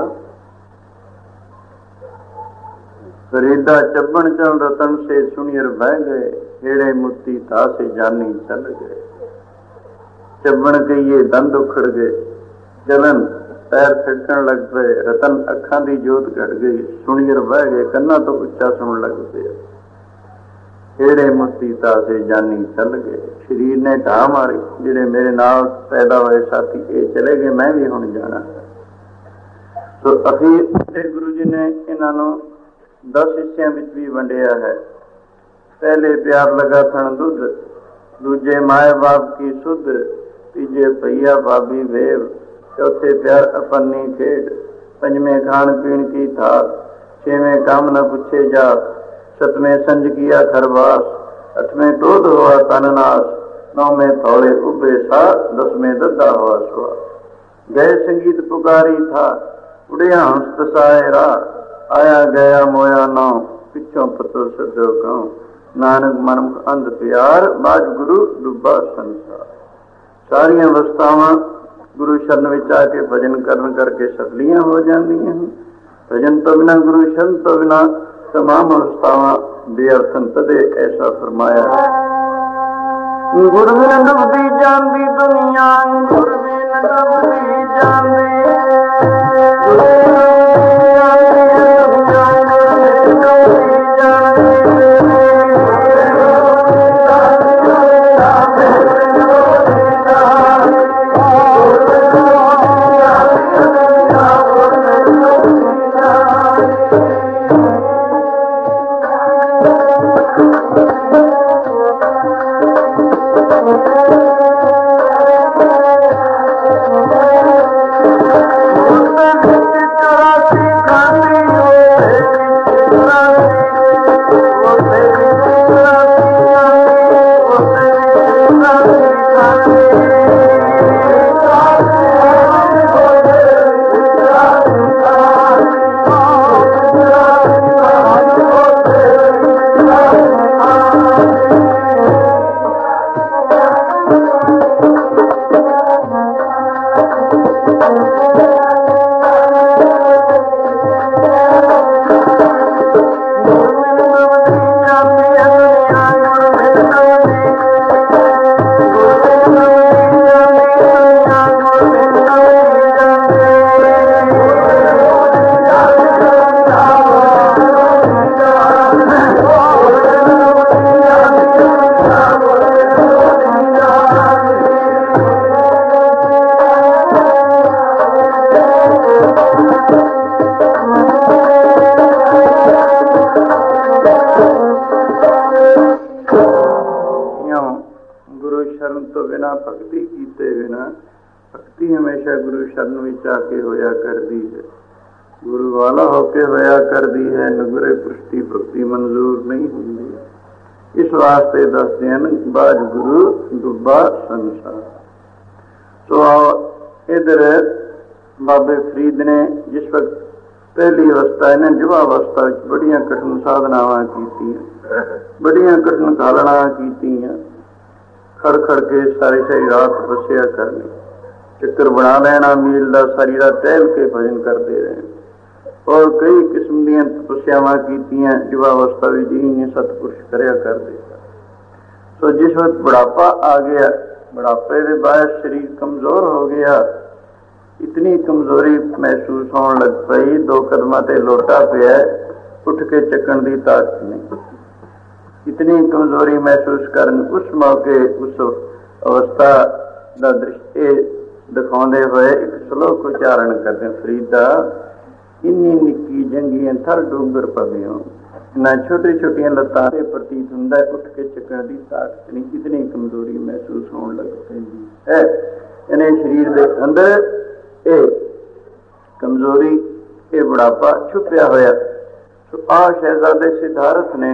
फरीदा चब्बन चल रतन से सुनियर बह गए, हेड़े मुत्ती था से जानी चल गए। चब्बन कहिए दंद उखड़ गए, चलन पैर थिड़कण लग पे, रतन अखां दी जोत घट गई, सुनियर बह गए कन्ना तो उच्चा सुन लग पे। हेड़े मुत्ती था से जानी चल गए। शरीर ने ढा मारी, जिहड़े मेरे नाल पैदा होए साथी ये चले गए, मैं भी हुण जाना। तो अखीर गुरु जी ने इन्हों 10 हिस्सियां विच भी वंडिया है। पहले प्यार लगा थण दुध, दूजे माए बाप की सुध, तीजे भैया भाभी वेव, चौथे प्यार अपनी खेड, पंजवें खान पीन की थाल, छेवें काम न पूछे जात, सतवें संज किया खरवास, अठवें क्रोध हुआ तननाश, नौवें थौड़े उबे सा, 10वें दद्दा हुआ सुआ। गए संगीत पुकारी था, उड़िया हंस तसाए राह, आया गया मोया नौ, पिछों पतो सदो गाँव। नानक मन अंध प्यार, बाज गुरु डुबा संसार। सारिया अवस्थावां गुरु शरण विच आके भजन करन करके सफलियां हो जांदियां हैं। भजन तो बिना, गुरु शरण तो बिना तमाम अवस्थावां बेअर्थन। तदे ऐसा फरमाया, गुर बिन डुबदी जांदी दुनिया, गुर बिन डुबदी जांदी, आके होया करदी है, गुरु वाला होके होया करदी है। नगुरे पुष्टि भक्ति मंजूर नहीं होंदी। इस वास्ते दसते हैं बाज गुरु डुबा संसार। तो इधर बाबे फरीद ने जिस वक्त पहली अवस्था इन्हें युवा अवस्था बड़िया कठिन साधनावां कीतियां, बड़िया कठिन घालना कीतियां, खड़ खड़ के सारी सारी रात तपस्या करनी, चक्कर बना लेना मील का, सारी रात टहल के भजन करते रहे और कई किस्म दी तपस्यावां कीतियां। युवावस्था भी जी सतपुरुष करया करते। तो जिस वक्त बुढ़ापा आ गया, बुढ़ापे के बाद शरीर कमजोर हो गया, इतनी कमजोरी महसूस होने लग पई, 2 कदमां ते लोटा पिया, उठ के चकन की ताकत नहीं। इतनी कमजोरी महसूस करन उस मौके उस अवस्था का दृश्य दिखाते हुए एक श्लोक उच्चारण करते। फरीदा इन्नी निक्की जंगियां थर डूंगर पवियों, ना छोटी छोटियां लत्तां से प्रतीत हुंदा उठ के चकण की ताकत नहीं, इतनी कमजोरी महसूस होने लग पैंदी है। इन्हें शरीर के अंदर ये कमजोरी, ये बुढ़ापा छुपया होया। तो आ शहजादे सिद्धार्थ ने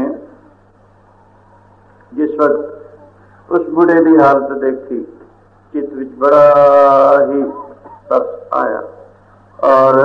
जिस वक्त उस बुढ़े की हालत देखी, चित विच बड़ा ही तरस आया और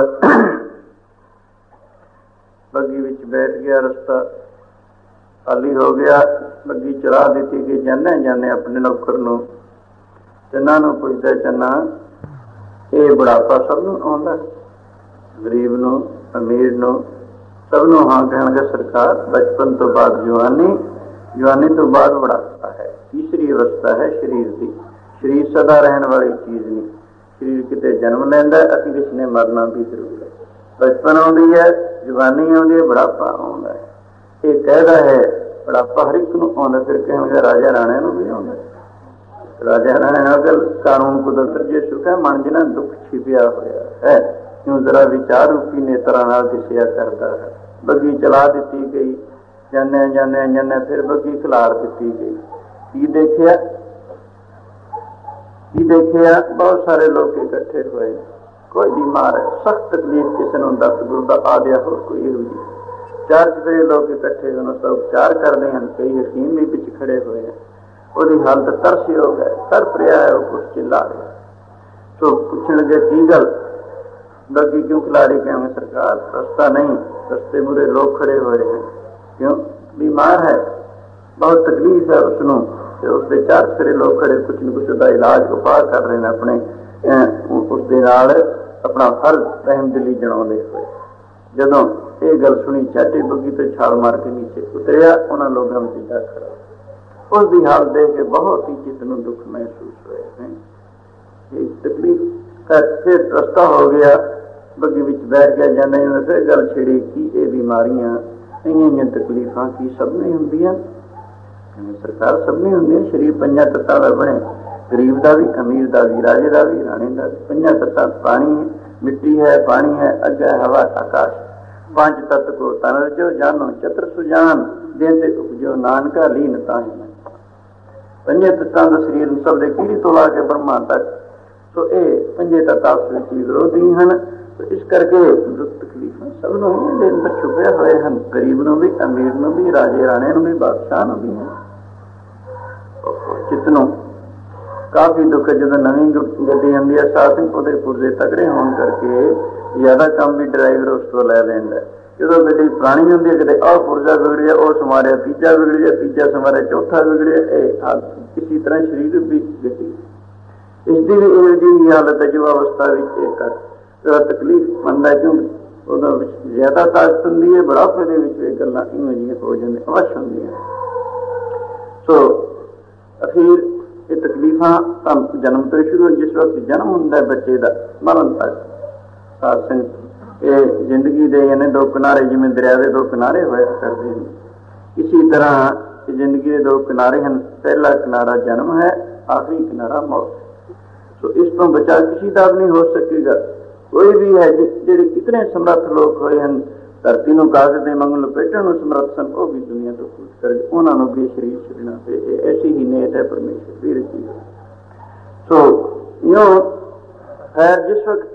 बग्गी विच बैठ गया। रास्ता खाली हो गया, बग्गी चला दी गई। जाने जाने अपने नौकर नूं चन्ना नूं पुछदा, चन्ना ये बुढ़ापा सब नूं आउंदा, गरीब नूं अमीर नूं सब नूं हाँ कहणगे सरकार। बचपन तो बाद जवानी, जवानी तो बाद बुढ़ापा है, तीसरी अवस्था है शरीर की। शरीर सदा रहने वाली चीज नहीं, शरीर किते जन्म लैंदा, असीं किसी ने मरना भी जरूर है। बचपन आउंदी है, जवानी आउंदी है, बुढ़ापा आउंदा है। ये कहदा है बुढ़ापा हर एक नूं आउंदा। फिर कहणगे राजा राणे नूं भी आउंदा, राजा राणे अगल कानून कुदरत जे सुख है, मन जिन्हां दुख छिपिया होया है, क्यों जरा विचार रूपी नेत्रा नाल दिसिया करदा है। बग्गी चला दी गई, जाने जाने जाने फिर बग्गी खिलार दी गई। की देखिया, की देखिया, बहुत सारे लोग इकट्ठे हुए। कोई बीमार है, सख्त तकलीफ, किसी ने दस्त गुर्दा आ गया, हो कोई हो जी। चार चफेरे लोग इकट्ठे होने उसका उपचार करते हैं। कई हकीम भी पिछ खड़े हुए हैं। वो हालत तरसी हो गए, तर प्रिया है, वो कुछ चिल्ला रहे। तो पूछने लगे की गल, बग्गी क्यों खिलाड़ी? कहेंगे सरकार रास्ता नहीं, रस्ते मुरे लोग खड़े हुए हैं। क्यों? बीमार है, बहुत तकलीफ है उसनों। उसके चार चफेरे लोग खड़े, कुछ न कुछ इलाज उपाय कर रहे हैं, अपने उसके नाल अपना फर्ज रहम दिली जनाते हुए। जदों ये गल सुनी, चाटे बग्गी तो छाल मार के नीचे उतरिया, उन्होंने लोगों में जा खड़ा। उसकी हालत देख के बहुत ही चित्त में दुख महसूस हुए। तकलीफ फिर रास्ता हो गया, बग्गी विच बैठ गया। जाने फिर गल छिड़ी कि ये बीमारियां, इं तकलीफा की सब नहीं होंदियां? सरकार सब नहीं होंदियां। शरीर पंजा तत्तां दा बने, गरीब का भी, अमीर का भी, राजे का भी, राणे का भी। पंजा तत्तां पानी है, मिट्टी है, पानी है, अग्नि, हवा, आकाश। पांच तत्व को तन रचो जानो चतुर सुजान, देते उपजो नानका लीन ताहि। पंजे तत्तां का शरीर सब दे कीड़ी तो ला के ब्रह्मा तक, तो ये पंजे तत्त आपस विच विरोधी हैं। तो इस करके दुख तकलीफां सब नूं इहदे अंदर छुपे हुए हैं। गरीब नूं भी, अमीर नूं भी, राजे राणे नूं भी, बादशाह नूं भी है। चित्त नूं काफी दुख है। जो नवी गड्डी आती है, स्टार्टिंग वो पुरजे तगड़े होने करके ज्यादा काम भी ड्राइवर उस तो लै लैंदा। जो गड्डी पुरानी होंगी, कितने आ पुरजा बिगड़िया, वह संवारिया, तीजा बिगड़िया, तीजा संवारिया, चौथा बिगड़िया। इसी तरह शरीर भी गड्डी, इसकी भी इहो जी हालत है। जो अवस्था तकलीफ मंद है, क्योंकि ज्यादा ताकत होंगी है, बुढ़ापे के गल्लां इवें जिहियां हो जांदियां, अवश्य होंदियां। सो अखीर ये तकलीफां जन्म तो शुरू हो, जिस वक्त जन्म होंदा है बच्चे का, मरण तक साध संगत ये जिंदगी के यानी दो किनारे, जिवें दरिया के दो किनारे होया करते हैं। इसी तरह जिंदगी के दो किनारे हैं। पहला किनारा जन्म है, आखिरी किनारा मौत। तो इस तो बचा किसी का भी नहीं हो सकेगा। कोई भी है जिहड़े इतने समर्थ लोग होए हैं, धरती को कागज के मंग लपेटण नूं समर्थ सन, वो भी दुनिया तो कूच कर गए। उन्होंने भी शरीर छड्डना पे, ऐसी ही नेत है परमेश्वर की रची। सो यूं खैर जिस वक्त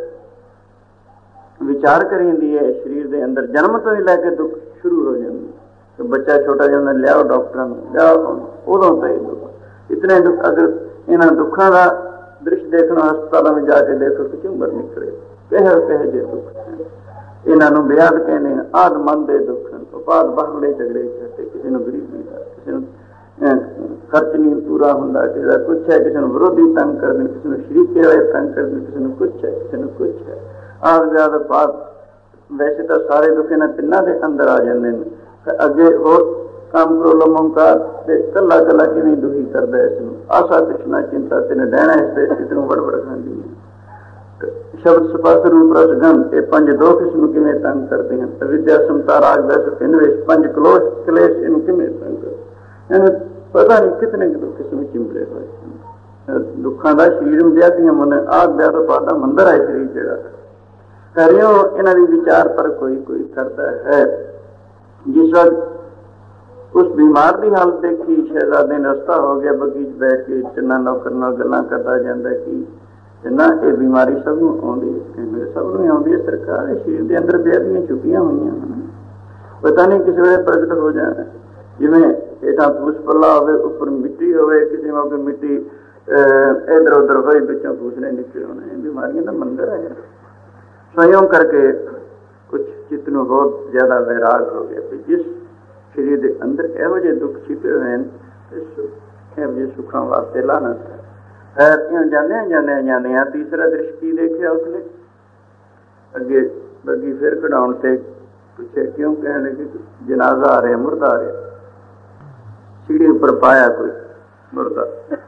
विचार करेंदी है शरीर के अंदर, जन्म तो ही लैके दुख शुरू हो जाते। तो बच्चा छोटा जिहा लियाओ डॉक्टर लियाओ, उदों तो ही दुख, इतने दुख। अगर इन्होंने दुखों का दृश्य देखना, हस्पतालों में जाके देखो कि चुंबर निकले, कहे जे दुख। इन्हों बेहद कहने हैं, आद मन के दुख हैं, उपाद बाहरले झगड़े करते, किसी को गरीबी का, किसी को खर्च नहीं पूरा होंदा, किसी का कुछ है, किसी को विरोधी तंग कर दें, किसी को शरीके वाले तंग कर दें, किसी को कुछ है, किसी को कुछ है। आद व्याद पाद, वैसे तो सारे दुख इन्होंने तिन्ना के अंदर आ जाते हैं। अगे होर काम प्रॉब्लम होगा, कला कला किवें दुखी करता है इसनूं। आशा तृष्णा चिंता तेन डैना इसनूं बड़बड़ खांदी है। शब्द स्पर्श रूप रस गंध, ये पंज दोख इसनूं किवें तंग करते हैं। अविद्या समता राग द्वेष इनवेश, पंज क्लेश इनूं किवें तंग करते हैं। पता नहीं कितने दुख इसमें चिंबड़े हुए। दुखों का शरीर में व्याधियां मन, आद व्याध पादा मंदिर है शरीर जिहड़ा। करियो इन्हां दी विचार पर कोई कोई करता है। जिस वक्त उस बीमार की हालत देखी, शहजादे ने रस्ता हो गया, बगीच बैठ के तिना नौकर नाल गल्लां करता जांदा कि जिन्ना ये बीमारी सबनूं आउंदी है, सबनूं आउंदी है सरकार, शरीर के अंदर बेअदबियां छुपियां हुई हैं, पता नहीं किस वेले प्रगट हो जाना। जिवें हेठां फूस पल्ला होवे, उपर मिट्टी होवे, किसी मौके मिट्टी इधर उधर होई, पिछों फूसने निकले होने, बीमारियां का मंदिर है। स्वयं करके कुछ चित्त नूं बहुत ज्यादा वैराग हो गया कि जिस शरीर के अंदर इहो जिहे दुख छिपे हुए हैं, इहो जिहे सुखां वास्ते लानत है। खैर जाने तीसरा दृश्य की देखा उसने, अगे बगी फिर कढ़ाउण ते पूछे क्यों, कहने लगे जनाजा आ रहा, मुर्दा आ रहा। सीढ़ी उपर पाया कोई मुर्दा,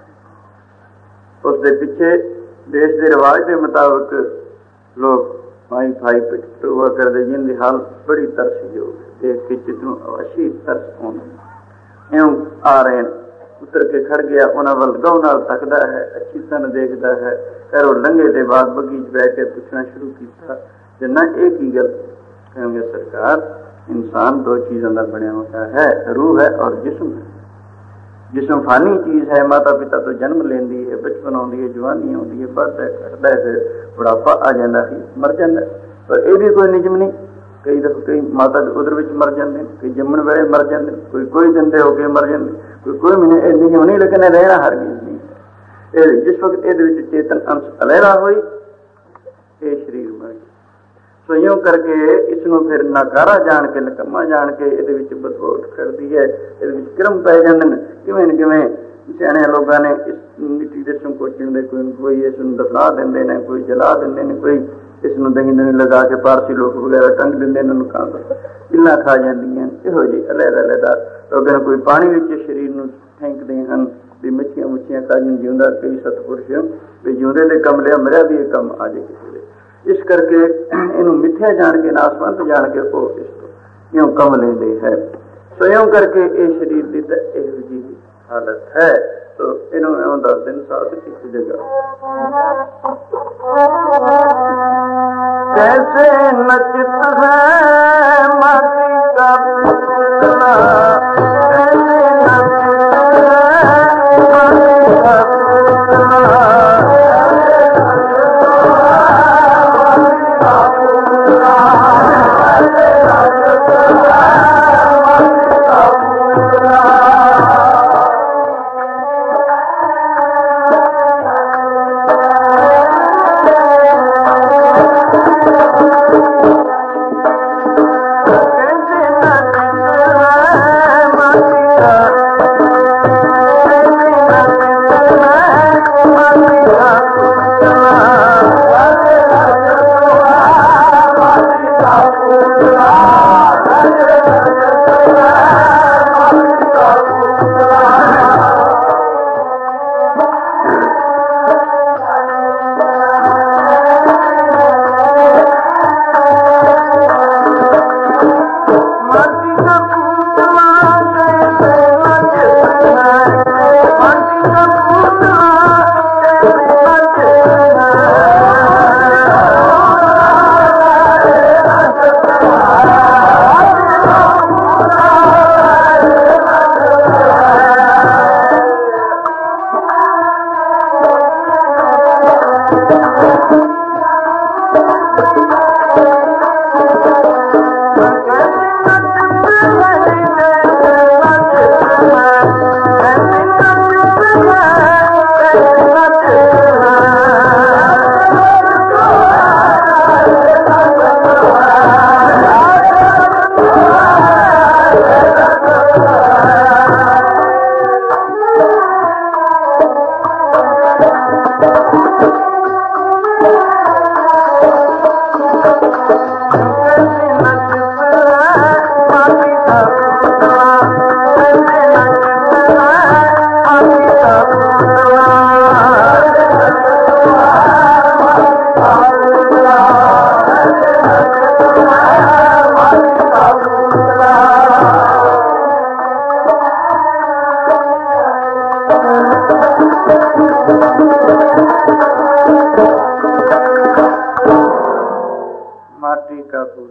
उसके पिछे देश के रिवाज के मुताबिक लोग भाई भाई पिट हुआ करते, जिनकी हाल बड़ी तरसयोग देख के चित नूं अवश्य तरस आउंदा। इउं आ रहे हैं, उतर के खड़ गया, उन्हां वल गौर नाल तकदा है, अच्छी तरह देखता है। घरों लंघे के बाद बगीच बैठ के पूछना शुरू किया, जिन्ना एक ही गल कहेंगे सरकार, इंसान दो चीज़ों का बना होता है, रूह है और जिस्म है। जिस्म फानी चीज़ है, माता पिता तो जन्म लेंदी है, बचपन आती है, जवानी आती है, बढ़ता है घटता है, फिर बुढ़ापा आ जाता है, मर जाता है। पर यह भी कोई निजम नहीं, कई दफे कई माता के उदर विच मर जाते हैं, कई जम्मण वेले मर जाते हैं, कोई दिन दे होके मर जाते, कोई महीने निजम नहीं, लेकिन रहना हर चीज़ नहीं। जिस वक्त ये चेतन अंश अलहरा हुई, ये शरीर मर गया। सो यूं करके इसनों फिर नकारा जान के, नकम्मा जान के ये बदबोट करती है, ये क्रम पै जाते हैं। किवें किवें सियाणे लोगों ने इस मिट्टी के संकोचन दे, कोई इस दफना देंदे ने, कोई जला देंदे ने, कोई इस दही दही लगा के पारसी लोग वगैरह टंग देंदे, इल्लां खा जांदियां। इहो जी अलहदा अलहदा लोगों कोई पानी विच शरीर नूं फेंकदे हैं भी मच्छियां मुच्छियां खा जान, जिंदा कई सतपुरुष भी जिंदे दे कम लिया, मरिया भी कम आ जाए किसी। इस करके इनू मिथ्या जान के, नासवंत जान के वो इसको यूं कम लेंदे है। स्वयं करके ये शरीर की तो इहो जी हालत है। तो इनू इउं दस दिन साथ किस जगह कैसे नचित है माटी का पुतला, कैसे नचित है माटी का पुतला,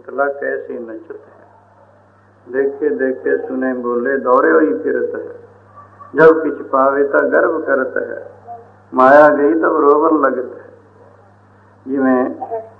पुतला कैसे नचत है, देखे देखे सुने बोले दौरे ही फिरत है, जब किछ पावे ता गर्व करत है, माया गई तब रोवन लगत है। जिवें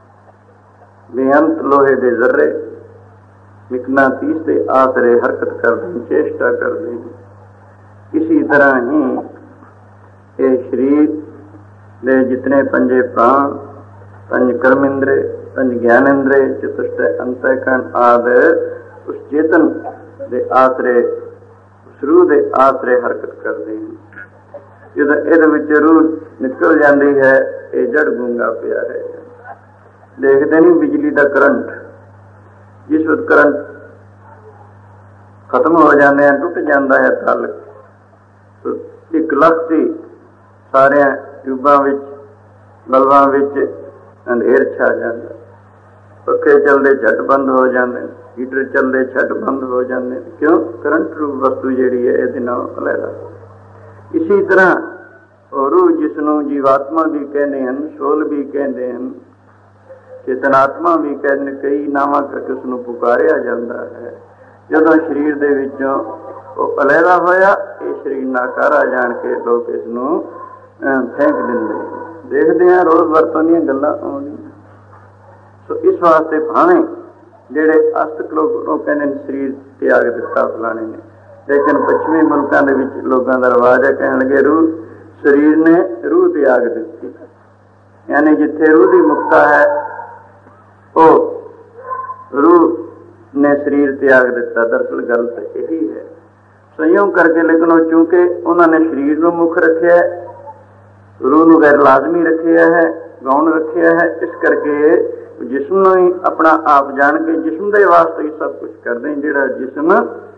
बेअंत लोहे दे जर्रे मिकनातीस दे आसरे हरकत करते चेष्टा करते हैं, इसी तरह ही ये शरीर दे जितने पंजे प्राण, पंज कर्मेंद्रे, पंज ज्ञानेंद्रे, चतुष्टय अंतःकरण आदि उस चेतन दे आसरे, उस रूह दे आसरे हरकत करते हैं। जो इहदे विच रूह निकल जाती है, ये जड़ गूंगा पिया है, देखते नहीं बिजली का करंट, जिस वक्त करंट खत्म हो जाते हैं, टुट जाता है तालक, तो एक लख ही सारे ट्यूबां विच बल्बां विच अंधेर छा जाता, पखे चलते झट बंद हो जाते, हीटर चलते झट बंद हो जाते, क्यों? करंट रूप वस्तु जिहड़ी है इहदे नाल अलग। इसी तरह रूह जिसनों जीवात्मा भी कहते हैं, सोल भी कहते हैं, चेतनात्मा भी कहते हैं, कई नावां करके उसनूं पुकारिया जाता है। जदों शरीर दे विचों ਉਹ ਅਲੱਗਾ ਹੋਇਆ, ਇਹ ਸਰੀਰ ਨਾਕਾਰਾ ਜਾਣ ਕੇ ਲੋਕ ਇਸ ਨੂੰ ਫੈਂਕ ਦਿੰਦੇ, ਦੇਖਦੇ ਆ ਰੋਜ਼ ਵਰਤੋਂ ਦੀਆਂ ਗੱਲਾਂ ਆਉਂਦੀਆਂ। ਸੋ ਇਸ ਵਾਸਤੇ ਭਾਵੇਂ ਜਿਹੜੇ ਅਸਤਕ ਲੋਕ ਉਹ ਕਹਿੰਦੇ ਨੇ ਸਰੀਰ ਤਿਆਗ ਦਿੱਤਾ ਫਲਾਣੇ ਨੇ, ਲੇਕਿਨ ਪੱਛਮੀ ਮੁਲਕਾਂ ਦੇ ਵਿੱਚ ਲੋਕਾਂ ਦਾ ਰਿਵਾਜ ਹੈ, ਕਹਿਣ ਲੱਗੇ ਰੂਹ, ਸਰੀਰ ਨੇ ਰੂਹ ਤਿਆਗ ਦਿੱਤੀ, ਯਾਨੀ ਜਿੱਥੇ ਰੂਹ ਦੀ ਮੁਕਤਾ ਹੈ ਉਹ रूह ने शरीर त्याग दिता। दरअसल गल तो यही है, संयोग करके, लेकिन चूंकि उन्होंने शरीर को मुख रखा है, रूह को गैर लाजमी रखा है, गौण रखा है, इस करके जिसम ही अपना आप जान के जिसम के वास्ते ही सब कुछ करते हैं। जोड़ा जिसम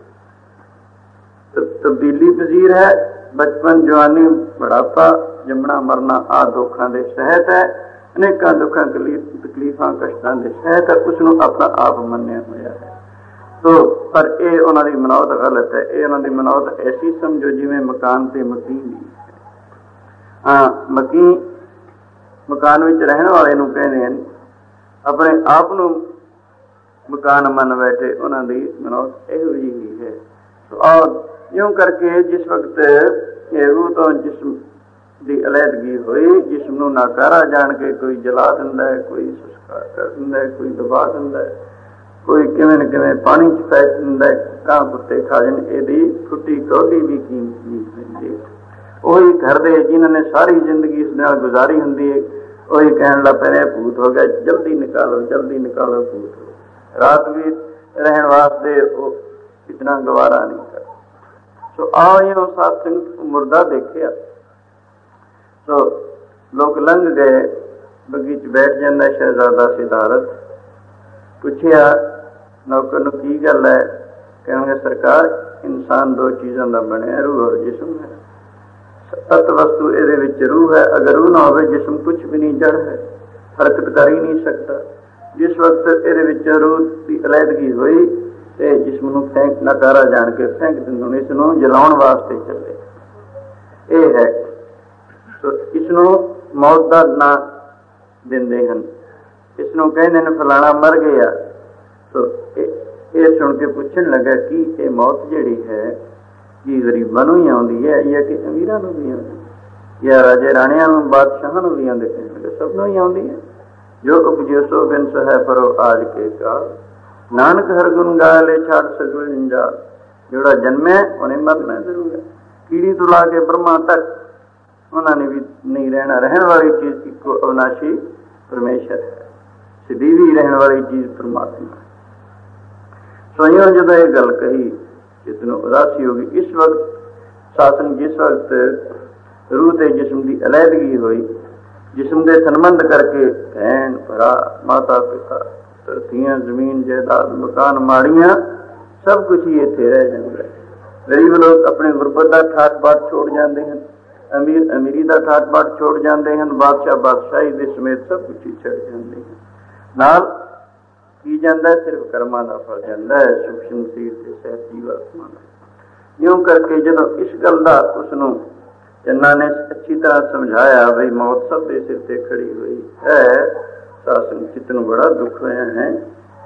तब्दीली पजीर है, बचपन जवानी बुढ़ापा जमना मरना आ दुखों के सहत है, अनेकों दुखों तकलीफा कष्टों के सहत है, उसनों अपना आप मन्या हुआ है। तो पर यह उन्होंने मनौत गलत है, ये उन्होंने मनौत ऐसी समझो जिमें मकान से मकीन भी है। हाँ, मकीन मकान में रहने वाले कहते हैं, अपने आप को मकान मन बैठे, उन्होंने मनौत यही ही है। तो और यूं करके जिस वक्त ये रूह तो जिसम की अलहदगी हुई, जिसम को नाकारा जान के कोई जला दिंदा है, कोई संस्कार कर दिंदा है, कोई दबा दिंदा है, कोई किवें न किवें पानी च फैक दिंदा है, कां कुत्ते खा जान, इहदी फुटी कौडी भी कीमत नहीं पैंदी। ਉਹੀ घर दे जिन्होंने सारी जिंदगी इस नाल गुजारी हुंदी है, ਉਹੀ कहण लग पैंदे भूत हो गया, जल्दी निकालो भूत हो। रात भी रहन वास्ते वो इतना गवारा नहीं कर। सो आओ यूं सात संग मुर्दा देखिया, तो लोग लंघ गए, बगीच बैठ जाता शहजादा सिद्धार्थ, पूछया नौकर नूं की गल है, कहेंगे सरकार इंसान दो चीज़ों का बने, रूह और जिसम है। तत्व वस्तु ये विच रूह है, अगर रूह ना हो जिसम कुछ भी नहीं, जड़ है, हरकत कर ही नहीं सकता। जिस वक्त ये विच रूह की अलहदगी हुई तो जिसम नूं फेंक नकारा जान के फेंक दिंदे, इसनूं जलाउण वास्ते चले। ये है, तो इसनूं मौत का ना दिंदे हैं, इसनूं कहते हैं फलाना मर गया। तो ये सुन के पूछण लगा कि ये मौत जिहड़ी है कि गरीबां नूं ही आउंदी है या कि अमीरां नूं भी आउंदी, या राजे राणियां नूं बादशाहां नूं भी आउंदी, सब नूं ही आउंदी है। जो उपजे सो बिन सो है परो आज के काल, नानक हर गुण गा ले छाड़ सगल जंजाल। जोड़ा जन्मे उन्हें मरना जरूर है, कीड़ी तो ला के ब्रह्मा तक उन्होंने भी नहीं रहना। रहने वाली चीज इको अविनाशी परमेश्वर है, सदैवी रहने वाली चीज परमात्मा है। स्वयं जो ये गल कही जितनों उदासी होगी, इस वक्त शासन जिस वक्त रूह ते जिस्म की अलहदगी हुई, जिस्म के संबंध करके भैन भरा माता पिता धरतियां जमीन जायदाद मकान माड़ियां सब कुछ ही इत्थे रह जाता है। गरीब लोग अपने गुरबत का ठाट बाट छोड़ जाते हैं, अमीर अमीरी का ठाट बाट छोड़ जाते हैं, बादशाह बादशाही के समेत सब कुछ ही छड़ जाते हैं। नाल की जाता है, सिर्फ कर्मां का फल जाता है, सूक्ष्म शरीर से सहत जीवात्मा का। यूं करके जो इस गल का उसनों जिन्ना ने अच्छी तरह समझाया भाई मौत सब के सिर से खड़ी हुई है, शासन चित्त नूं बड़ा दुख होया है।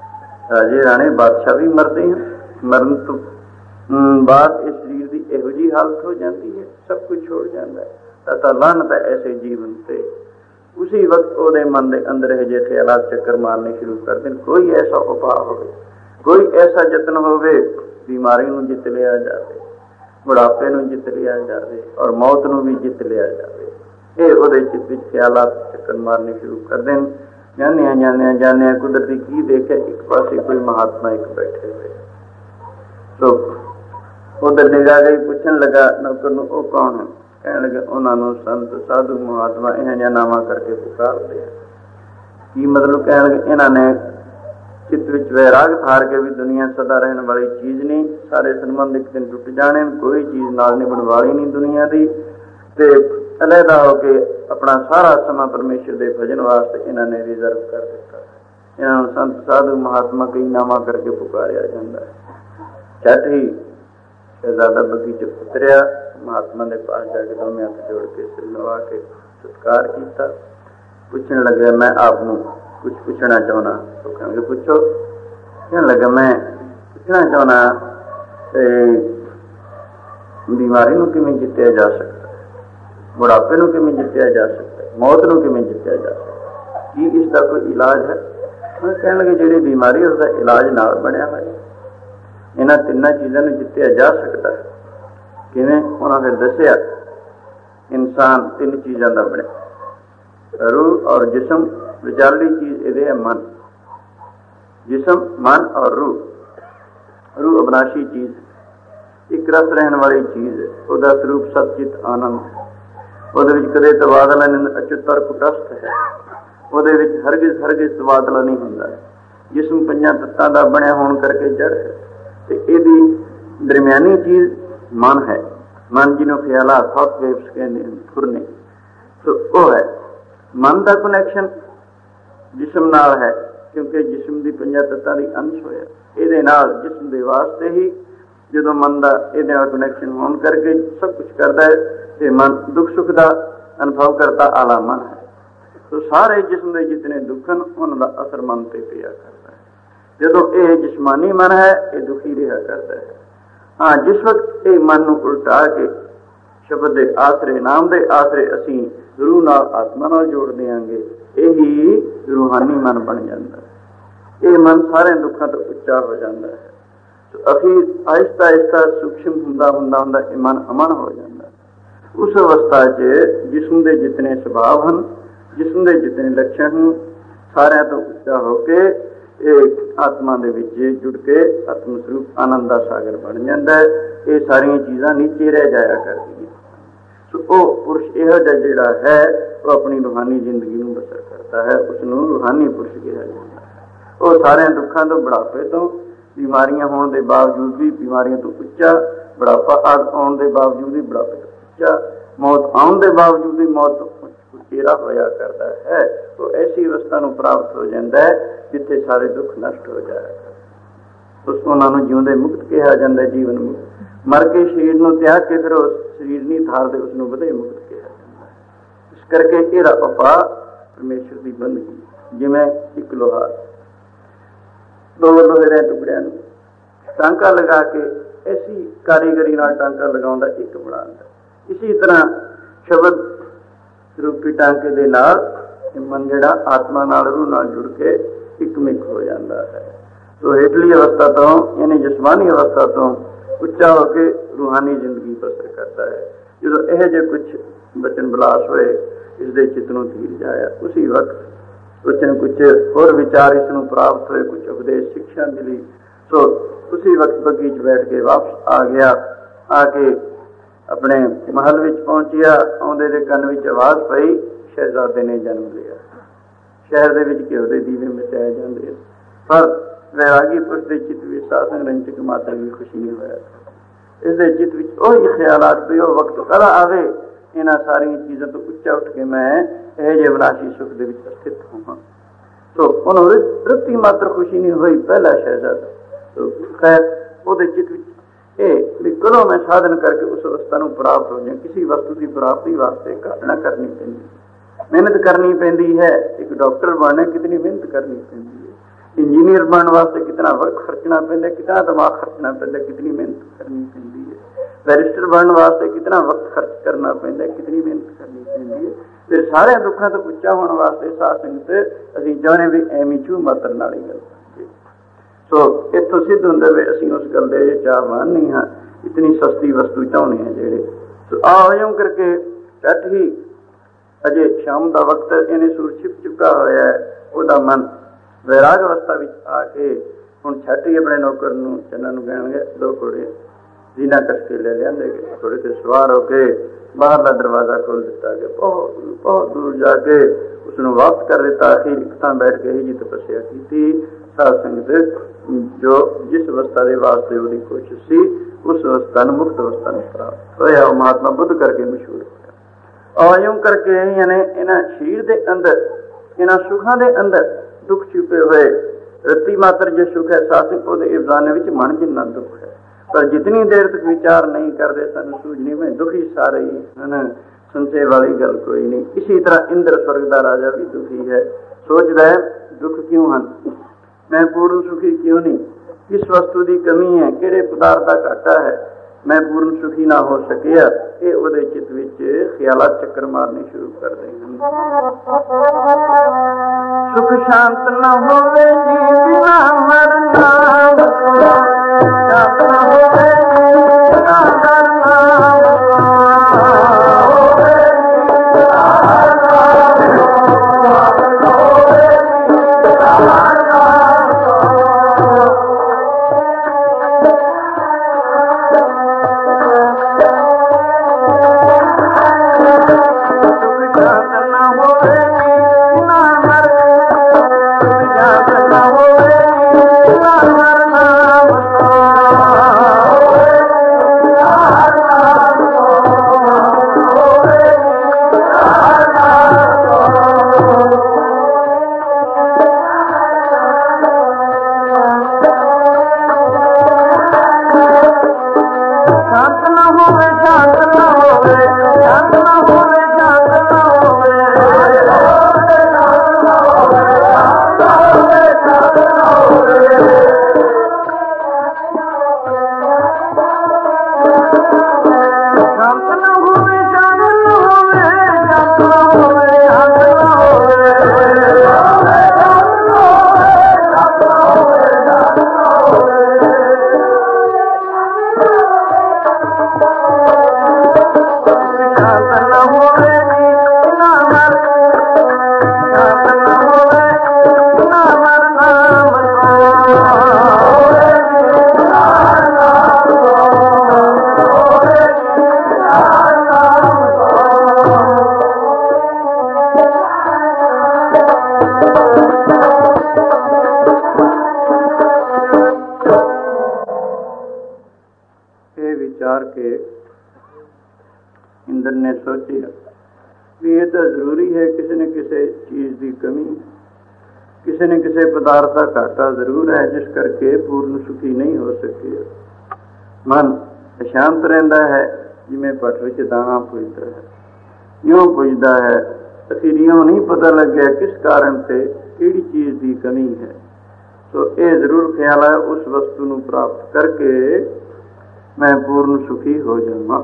राजे राणे बादशाह भी मरते हैं, मरण तो बाद इस शरीर की इहो जी हालत हो जाती है, सब कुछ छोड़ जाता है। तो लानत है ऐसे जीवन से। उसी वक्त ਉਹਦੇ मन के अंदर है जे ख्यालात चक्कर मारने शुरू कर दें। कोई ऐसा उपाय हो, कोई ऐसा यत्न हो, बीमारी ਨੂੰ जित लिया जाए, बुढ़ापे ਨੂੰ जित लिया जाए और मौत ਨੂੰ भी जित लिया जाए। ये ਉਹਦੇ चित्त ਵਿੱਚ ख्यालात चक्कर मारने शुरू कर दें। जाने कुदरती की देखे, एक पासे कोई महात्मा एक बैठे हुए, तो उधर निगाह गई, पूछन लगा नौकर ਨੂੰ ਉਹ कौन है? कहने लगे उन्होंने संत साधु महात्मा इह जिहा नामा करके पुकारते हैं। की मतलब? कहने लगे इन्होंने चित्त विच वैराग थार के भी दुनिया सदा रहने वाली चीज़ नहीं, सारे संबंध एक दिन टुट जाने, कोई चीज़ नाल नहीं बनवाली नहीं दुनिया की। तो अलहदा होके अपना सारा समा परमेश्वर के भजन वास्ते इन्होंने रिजर्व कर दिता। इन्होंने संत साधु महात्मा कई नामा करके पुकारिया जाता है। झट ही शहजादा बगीचे उतरिया, महात्मा के पास जाके दोवें हथ जोड़ के सिर नवा के सत्कार किया। पूछने लगे मैं आपको कुछ पूछना चाहना। तो कहेंगे पूछो। कहने लगा मैं पूछना चाहना बीमारी को किमें जितया जा सकता है, बुढ़ापे को किमें जितया जा सकता है, मौत को किमें जितया जा सकता है, कि इसका कोई इलाज है? मैं कहने लगे जी बीमारी उसका इलाज नाल बनया हुआ है, इन्होंने तिना चीज़ों को जितया जा सकता है। किवें? उन्होंने फिर दसिया इंसान तीन चीज़ों का बने, रूह और जिस्म, विचारली चीज़ ये है मन। जिस्म, मन और रूह। रूह अविनाशी चीज़, एक रस रहने वाली चीज़ है, उसका स्वरूप सचित आनंद। वो कदे तबादला नहीं, अचुत और कुटस्थ है, वो हरगिज तबादला नहीं होंदा। जिस्म पंजां तत्तां दा बनिया होने करके जड़ है, तो यदी दरम्यानी चीज़ मन है। मन जिन्हों ख्यालात थॉट वेव्स कहते हैं, फुरने, तो वह है मन का कनैक्शन जिस्म नाल है, क्योंकि जिस्म की पंजां तत्तां दी अंश होया। ये जिस्म के वास्ते ही जो मन का ये कनैक्शन होने करके सब कुछ करता है। ये मन दुख सुख का अनुभव करता आला मन है। तो सारे जिस्म के जितने दुख हैं उनका असर मन पर पिया करता है। जो ये जिस्मानी मन है ये दुखी रहा करता है। हाँ, जिस वक्त ये मन को उल्टा के शब्द के आसरे, नाम के आसरे असी रूह नाल आत्मा नाल जोड़ देंगे, यही रूहानी मन बन जाता है। ये मन सारे दुखों तो उच्चा हो जाता है। तो अखीर आहिस्ता आहिस्ता सूक्ष्म हुंदा ये मन अमन हो जाता है। उस अवस्था जिस्म के जितने स्वभाव हैं, जिस्म के जितने लक्षण हैं, सारे तो उच्चा होके एक आत्मा दे विच जुड़ के आत्म स्वरूप आनंद का सागर बन जाता है। ये सारिया चीज़ां नीचे रह जाया करती हैं। तो वह पुरुष इहो जिहा जिहड़ा है वो अपनी रूहानी जिंदगी में बसर करता है, उसनूं रूहानी पुरुष कहा जाता है। वो सारे दुखों तो, बुढ़ापे तो, बीमारियां होने के बावजूद भी बीमारियों तो उच्चा, बुढ़ापा आने के बावजूद भी बुढ़ापे तो उच्चा, मौत आने के बावजूद भी मौत तो उचेरा होया करता है। तो ऐसी अवस्था को प्राप्त हो जाता है जिथे सारे दुख नष्ट हो जाएगा। उस उन्होंने जिउंदे मुक्त कहा जाता है, जीवन मुक्त। मर के शरीर को त्याग के फिर उस शरीर नहीं थारते, उसनों वधे मुक्त कहा जाता है। इस करके यह उपा परमेश्वर की बंदगी, जिमें एक लोहा दो लोहे के टुकड़ियां टांका लगा के ऐसी कारीगरी नाल टांका लगाउंदा एक बनाता। इसी तरह शब्द रूपी टांके दे नाल मन जिहड़ा आत्मा नाल रूह नाल जुड़ के इकमिक हो जाता है। तो हेठली अवस्था तो यानी जिस्मानी अवस्था तो उच्चा होकर रूहानी जिंदगी बसर करता है। जो यह जे कुछ बचन विलास होए इसके चित्त नूं धीर जाया, उसी वक्त कुछ न कुछ होर विचार इसनूं प्राप्त हुए, कुछ उपदेश शिक्षा मिली। तो उसी वक्त बगीच बैठ के वापस आ गया। आके अपने महल विच पहुंचिया, आउंदे दे कन विच आवाज़ पई, शहजादे ने जन्म लिया। शहर दे विच घिओ दे दीवे मचाए जाते हैं, पर वैरागी पुरुष के चित्त में साधन रंजक मात्र भी खुशी नहीं होया। इसके चित्त में वही ख्यालात भी वो वक्त कदा आवे, इन्हां सारी चीज़ों तो उच्चा उठ के मैं यह जे विनाशी सुख के स्थित होवां। तो उन्होंने तृप्ति मात्र खुशी नहीं हुई पहला शहजादा। तो खैर वो चित्त भी कदों मैं साधन करके उस अवस्था को प्राप्त हो जाए। किसी वस्तु की प्राप्ति वास्ते काटना करनी पैंदी, मेहनत करनी पैंदी है। एक डॉक्टर बनने कितनी मेहनत करनी पैंदी है, इंजीनियर बनने वास्ते कितना वक्त खर्चना पैंदा, कितना दिमाग खर्चना पैंदा, कितनी मेहनत करनी पैंदी है। बैरिस्टर बनने वास्ते कितना वक्त खर्च करना पैंदा, कितनी मेहनत करनी पैंदी है। फिर सारे दुखों तो उच्चा होने वास्ते साध संगत असीं चाहुंदे भी एवं छू मात्र नाल ही गल करिए। सो इत्थों सिद्ध हुंदा भी असीं उस गल दे चाहवान नहीं हाँ, इतनी सस्ती वस्तु चाहुंदे हैं जेड़े। सो आओ यूं करके झट ही अजे शाम का वक्त इन्हें सूर छिप चुका होया है, उहदा मन वैराग अवस्था विच आके हुण छट ही अपने नौकर नूं चन्ना नूं कहणगे दो घोड़े जीना कसके ले लियांदे गए। घोड़े ते सवार होके बाहरला दरवाजा खोल दिता गया। बहुत बहुत दूर जाके उसनूं वापस कर दिता। आखिर इकतां बैठ के ही जी तपस्या की साध संगत जो जिस अवस्था के वास्ते उसकी कोशिश सी उस अवस्था नूं मुक्त अवस्था नूं प्राप्त होया। वो महात्मा बुद्ध करके मशहूर होया। और यूं करके यानी इन्हां शरीर के अंदर इन्हां सुखां के अंदर दुख छुपे हुए रत्ती मात्र जो सुख है सासिक वो इफजाने विच मन जिन्ना दुख है, पर जितनी देर तक विचार नहीं करते सानू सूझनी में दुखी सारे ही है, संशय वाली गल कोई नहीं। इसी तरह इंद्र स्वर्ग का राजा भी दुखी है, सोचता है दुख क्यों हैं, मैं पूर्ण सुखी क्यों नहीं, किस वस्तु की कमी है, किहड़े पदार्थ का घाटा है, मैं पूर्ण सुखी ना हो सकिया। ये उहदे चित्त विच ख्यालात चक्कर मारने शुरू कर दे हैं। सुख शांत न होवे जी बिना मरना, शांत न होवे जी बिना डरना, इंद्र ने सोचा भी ये तो जरूरी है, किसी न किसी चीज़ की कमी, किसी न किसी पदार्थ का घाटा जरूर है जिस करके पूर्ण सुखी नहीं हो सके। मन अशांत रहता है जिमें पट विच दाना पुजता है, यूं पुजता है अखिर यूं नहीं पता लग गया किस कारण से किहड़ी चीज़ की कमी है। तो ये जरूर ख्याल है उस वस्तु को प्राप्त करके मैं पूर्ण सुखी हो जाऊँ।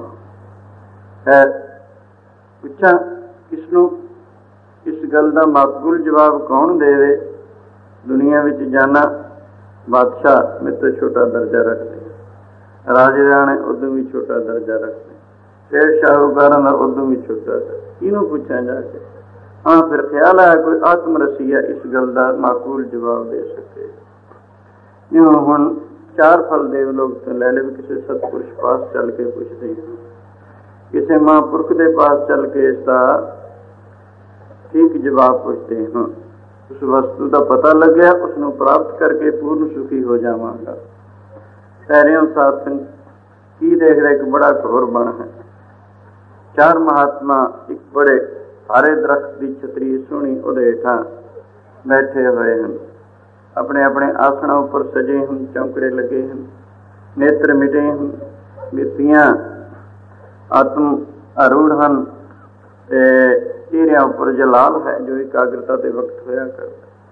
पूछा किसनों इस गल का माकूल जवाब कौन देवे। दुनिया विच जाना बादशाह मेरे तो छोटा दर्जा रखते, राजे राणे उदों भी छोटा दर्जा रखते, शेर शाहूकारों का उदों भी छोटा। किनू पूछा जाके? हाँ फिर ख्याल है कोई आत्मरसिया इस गल का माकूल जवाब दे सके। यूं हुण चार फल देव लोग तो ले ले भी किसी सतपुरुष पास चल के पूछते हैं, किसी महापुरख के पास चल के इसका ठीक जवाब पूछते हैं। उस वस्तु का पता लग गया, उसनों प्राप्त करके पूर्ण सुखी हो जावांगा। पैरों साधन की देख रहे एक बड़ा घोर बन है। चार महात्मा एक बड़े हरे दरख्त की छतरी सुनी उहदे हेठां बैठे हुए हैं, अपने अपने आसनों पर सजे हैं, चौंकड़े लगे हैं, नेत्र मिटे हैं, बिरतियां आत्म आरूढ़ हैं, चेहरिया उपर जलाल है जो एकाग्रता के वक्त होया करता।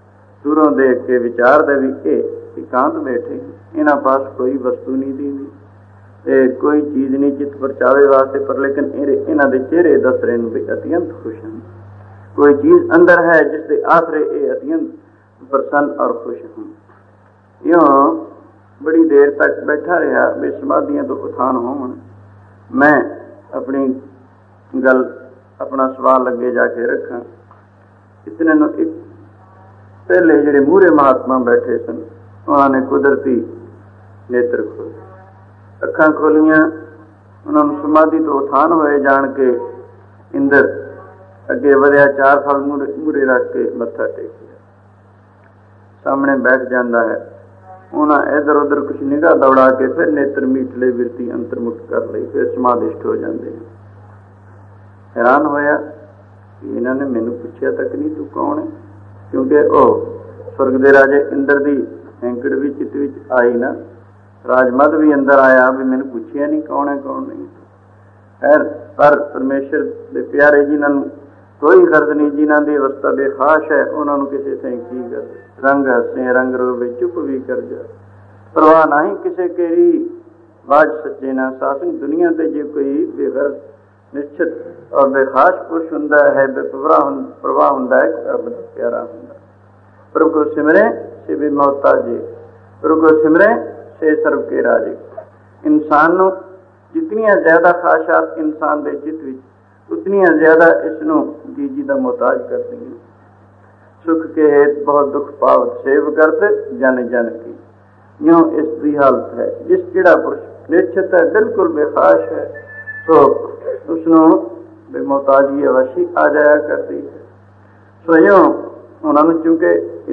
दूरों देख के विचार दे भी ये एकांत बैठे, इन्हां पास कोई वस्तु नहीं दी, कोई चीज़ नहीं चित्त परचावे वास्ते, पर लेकिन इन्हां दे चेहरे दस रहे हैं भी अत्यंत खुश हैं। कोई चीज़ अंदर है जिसके आसरे ये अत्यंत प्रसन्न और खुश हों। यूँ बड़ी देर तक बैठा रहा भी समाधियां तो उत्थान होवन। मैं अपनी गल अपना सवाल अगे जाके रखा। इतने नूं एक पहले जिहड़े मूहरे महात्मा बैठे सन उन्होंने कुदरती नेत्र खोले, अखां खोलियां, उन्होंने समाधि तो उत्थान होए जान के इंदर अगे वधिया, 4 फल मूहरे रख के मत्था टेकिया, सामने बैठ जाता है। उन्हें इधर उधर कुछ निगाह दौड़ा के फिर नेत्र मीट ले, बिरती अंतर्मुख कर ली, फिर समाधिष्ट हो जाते हैं। हैरान होया कि इन्होंने मैनू पूछा तक नहीं तू कौन है, क्योंकि वह स्वर्ग के राजे इंद्र की हैंकड़ भी चित्त विच आई ना, राजमद भी अंदर आया भी मैनू पूछिया नहीं कौन है कौन नहीं। खैर पर परमेश्वर के प्यारे जिन्होंने कोई गर्ज नहीं, जिन्हों की अवस्था बेखाश है, उन्होंने किसी से की कर रंग हसे रंग रोवे चुप भी कर जा, परवाह ना ही किसी केरी बाज सच्चे ना शासन। दुनिया से जो कोई बेगर्ज निश्चित और बेखाश पुरुष हुंदा है, बेपरवाह हुंदा है, रब दा प्यारा हुंदा। प्रभु को सिमरे से भी मोहताजे, प्रभु को सिमरे से सर्व के राजे। इंसान नूं जितनियां ज्यादा खाशात इंसान दे चित्त विच, उतनियां ज्यादा इसनूं जी दा मोहताज कर दी। सुख के हेत बहुत दुख पावत, सेव करते जन जन की। यूं इसकी हालत है। जिस जिहड़ा पुरुष निश्चित है, बिल्कुल बेखाश है, तो उसनों बेमोहताजी अवश्य आ जाया करती है। स्वयं उन्होंने चूंकि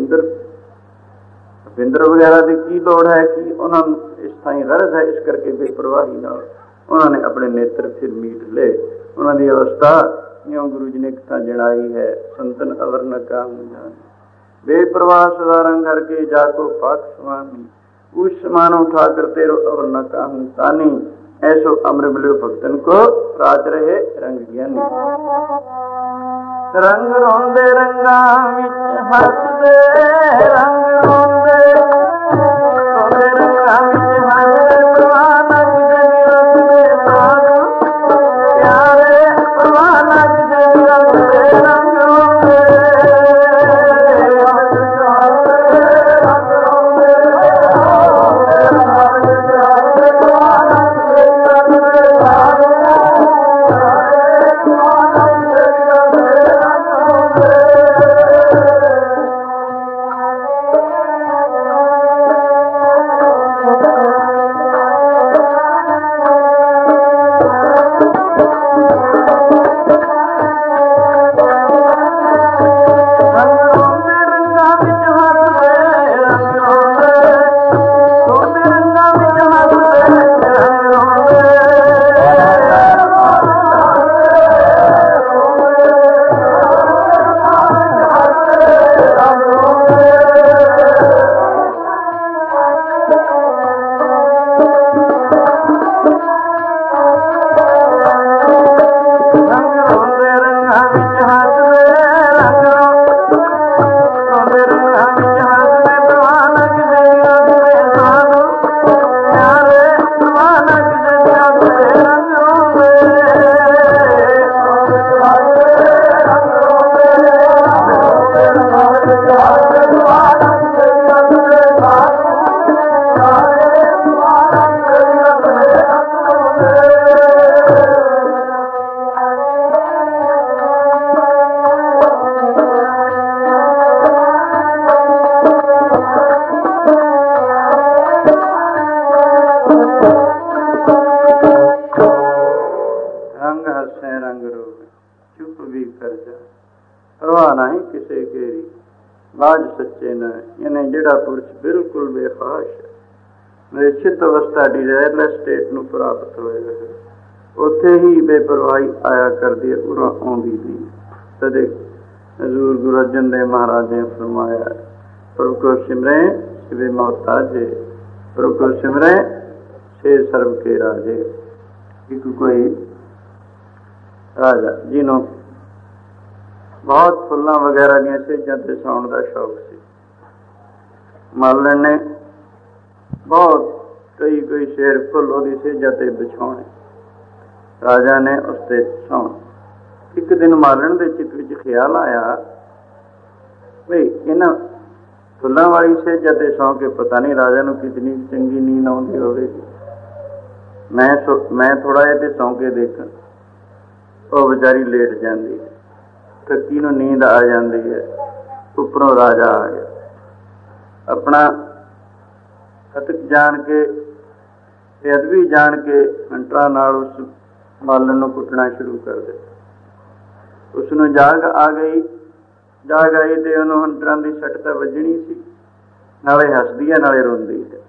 इंद्र वगैरह की की लोड़ है कि उन्होंने इस थाई गरज है, इस करके बेपरवाही ना उन्होंने अपने नेत्र फिर मीट ले। उन्होंने अवस्था यूं गुरु जी ने कथा जनाई है, संतन अवर न काहूं जान, बेपरवाह सदारंग करके जाको पाक स्वामी, उस समान उठा कर तेरो अवर न काहूं तानी, ऐसो अमर मिलो भक्तन को राज रहे रंग ज्ञानी। रंग रोंदे रंगा विच हसदे, रंग रोंदे रोंदे रंगा विच हसदे, परवाह ना किसे भी रखदे साधु प्यारे, परवाह ना किसे भी रखदे रंग रोंदे। बिल्कुल बेखाश है, निश्चित अवस्था डिजायरलेस स्टेट नूं प्राप्त होया है, उत्थे ही बेपरवाही आया करदी है, उरा आउंदी नहीं। सदे हजूर गुरु अर्जन देव महाराज ने फरमाया, प्रभु को सिमरे से मोहताजे, प्रभु को सिमरे से सर्व के राजे। एक कोई राजा जिन्हों बहुत फुल्लां वगैरह दी सेजां ते सौण का शौक सी, ਮਾਲਣ ਨੇ ਬਹੁਤ ਕਈ ਸ਼ੇਰ ਫੁੱਲ ਉਹਦੀ ਸੇਜਾ ਤੇ ਵਿਛਾਉਣੇ। ਰਾਜਾ ਨੇ ਉਸ ਤੇ ਸੌਣ। ਇੱਕ ਦਿਨ ਮਾਲਣ ਦੇ ਚਿੱਤ ਵਿੱਚ ਖਿਆਲ ਆਇਆ ਬਈ ਇਹਨਾਂ ਫੁੱਲਾਂ ਵਾਲੀ ਸੇਜਾ ਤੇ ਸੌਂ ਕੇ ਪਤਾ ਨਹੀਂ ਰਾਜਾ ਨੂੰ ਕਿਤਨੀ ਚੰਗੀ ਨੀਂਦ ਆਉਂਦੀ ਹੋਵੇਗੀ। ਮੈਂ ਥੋੜਾ ਜਿਹਾ ਤੇ ਸੌਂ ਕੇ ਦੇਖਾਂ। ਉਹ ਵਿਚਾਰੀ ਲੇਟ ਜਾਂਦੀ ਹੈ, ਕੱਕੀ ਨੂੰ ਨੀਂਦ ਆ ਜਾਂਦੀ ਹੈ। ਉੱਪਰੋਂ ਰਾਜਾ ਆ ਗਿਆ, ਆਪਣਾ ਹਤਕ ਜਾਣ ਕੇ ਬੇਅਦਬੀ ਜਾਣ ਕੇ ਹੰਟਰਾਂ ਨਾਲ ਉਸ ਮਾਲਣ ਨੂੰ ਕੁੱਟਣਾ ਸ਼ੁਰੂ ਕਰ ਦਿੱਤਾ। ਉਸਨੂੰ ਜਾਗ ਆਈ ਤੇ ਉਹਨੂੰ ਹੰਟਰਾਂ ਦੀ ਸੱਟ ਤਾਂ ਵੱਜਣੀ ਸੀ, ਨਾਲੇ ਹੱਸਦੀ ਹੈ ਨਾਲੇ ਰੋਂਦੀ ਹੈ।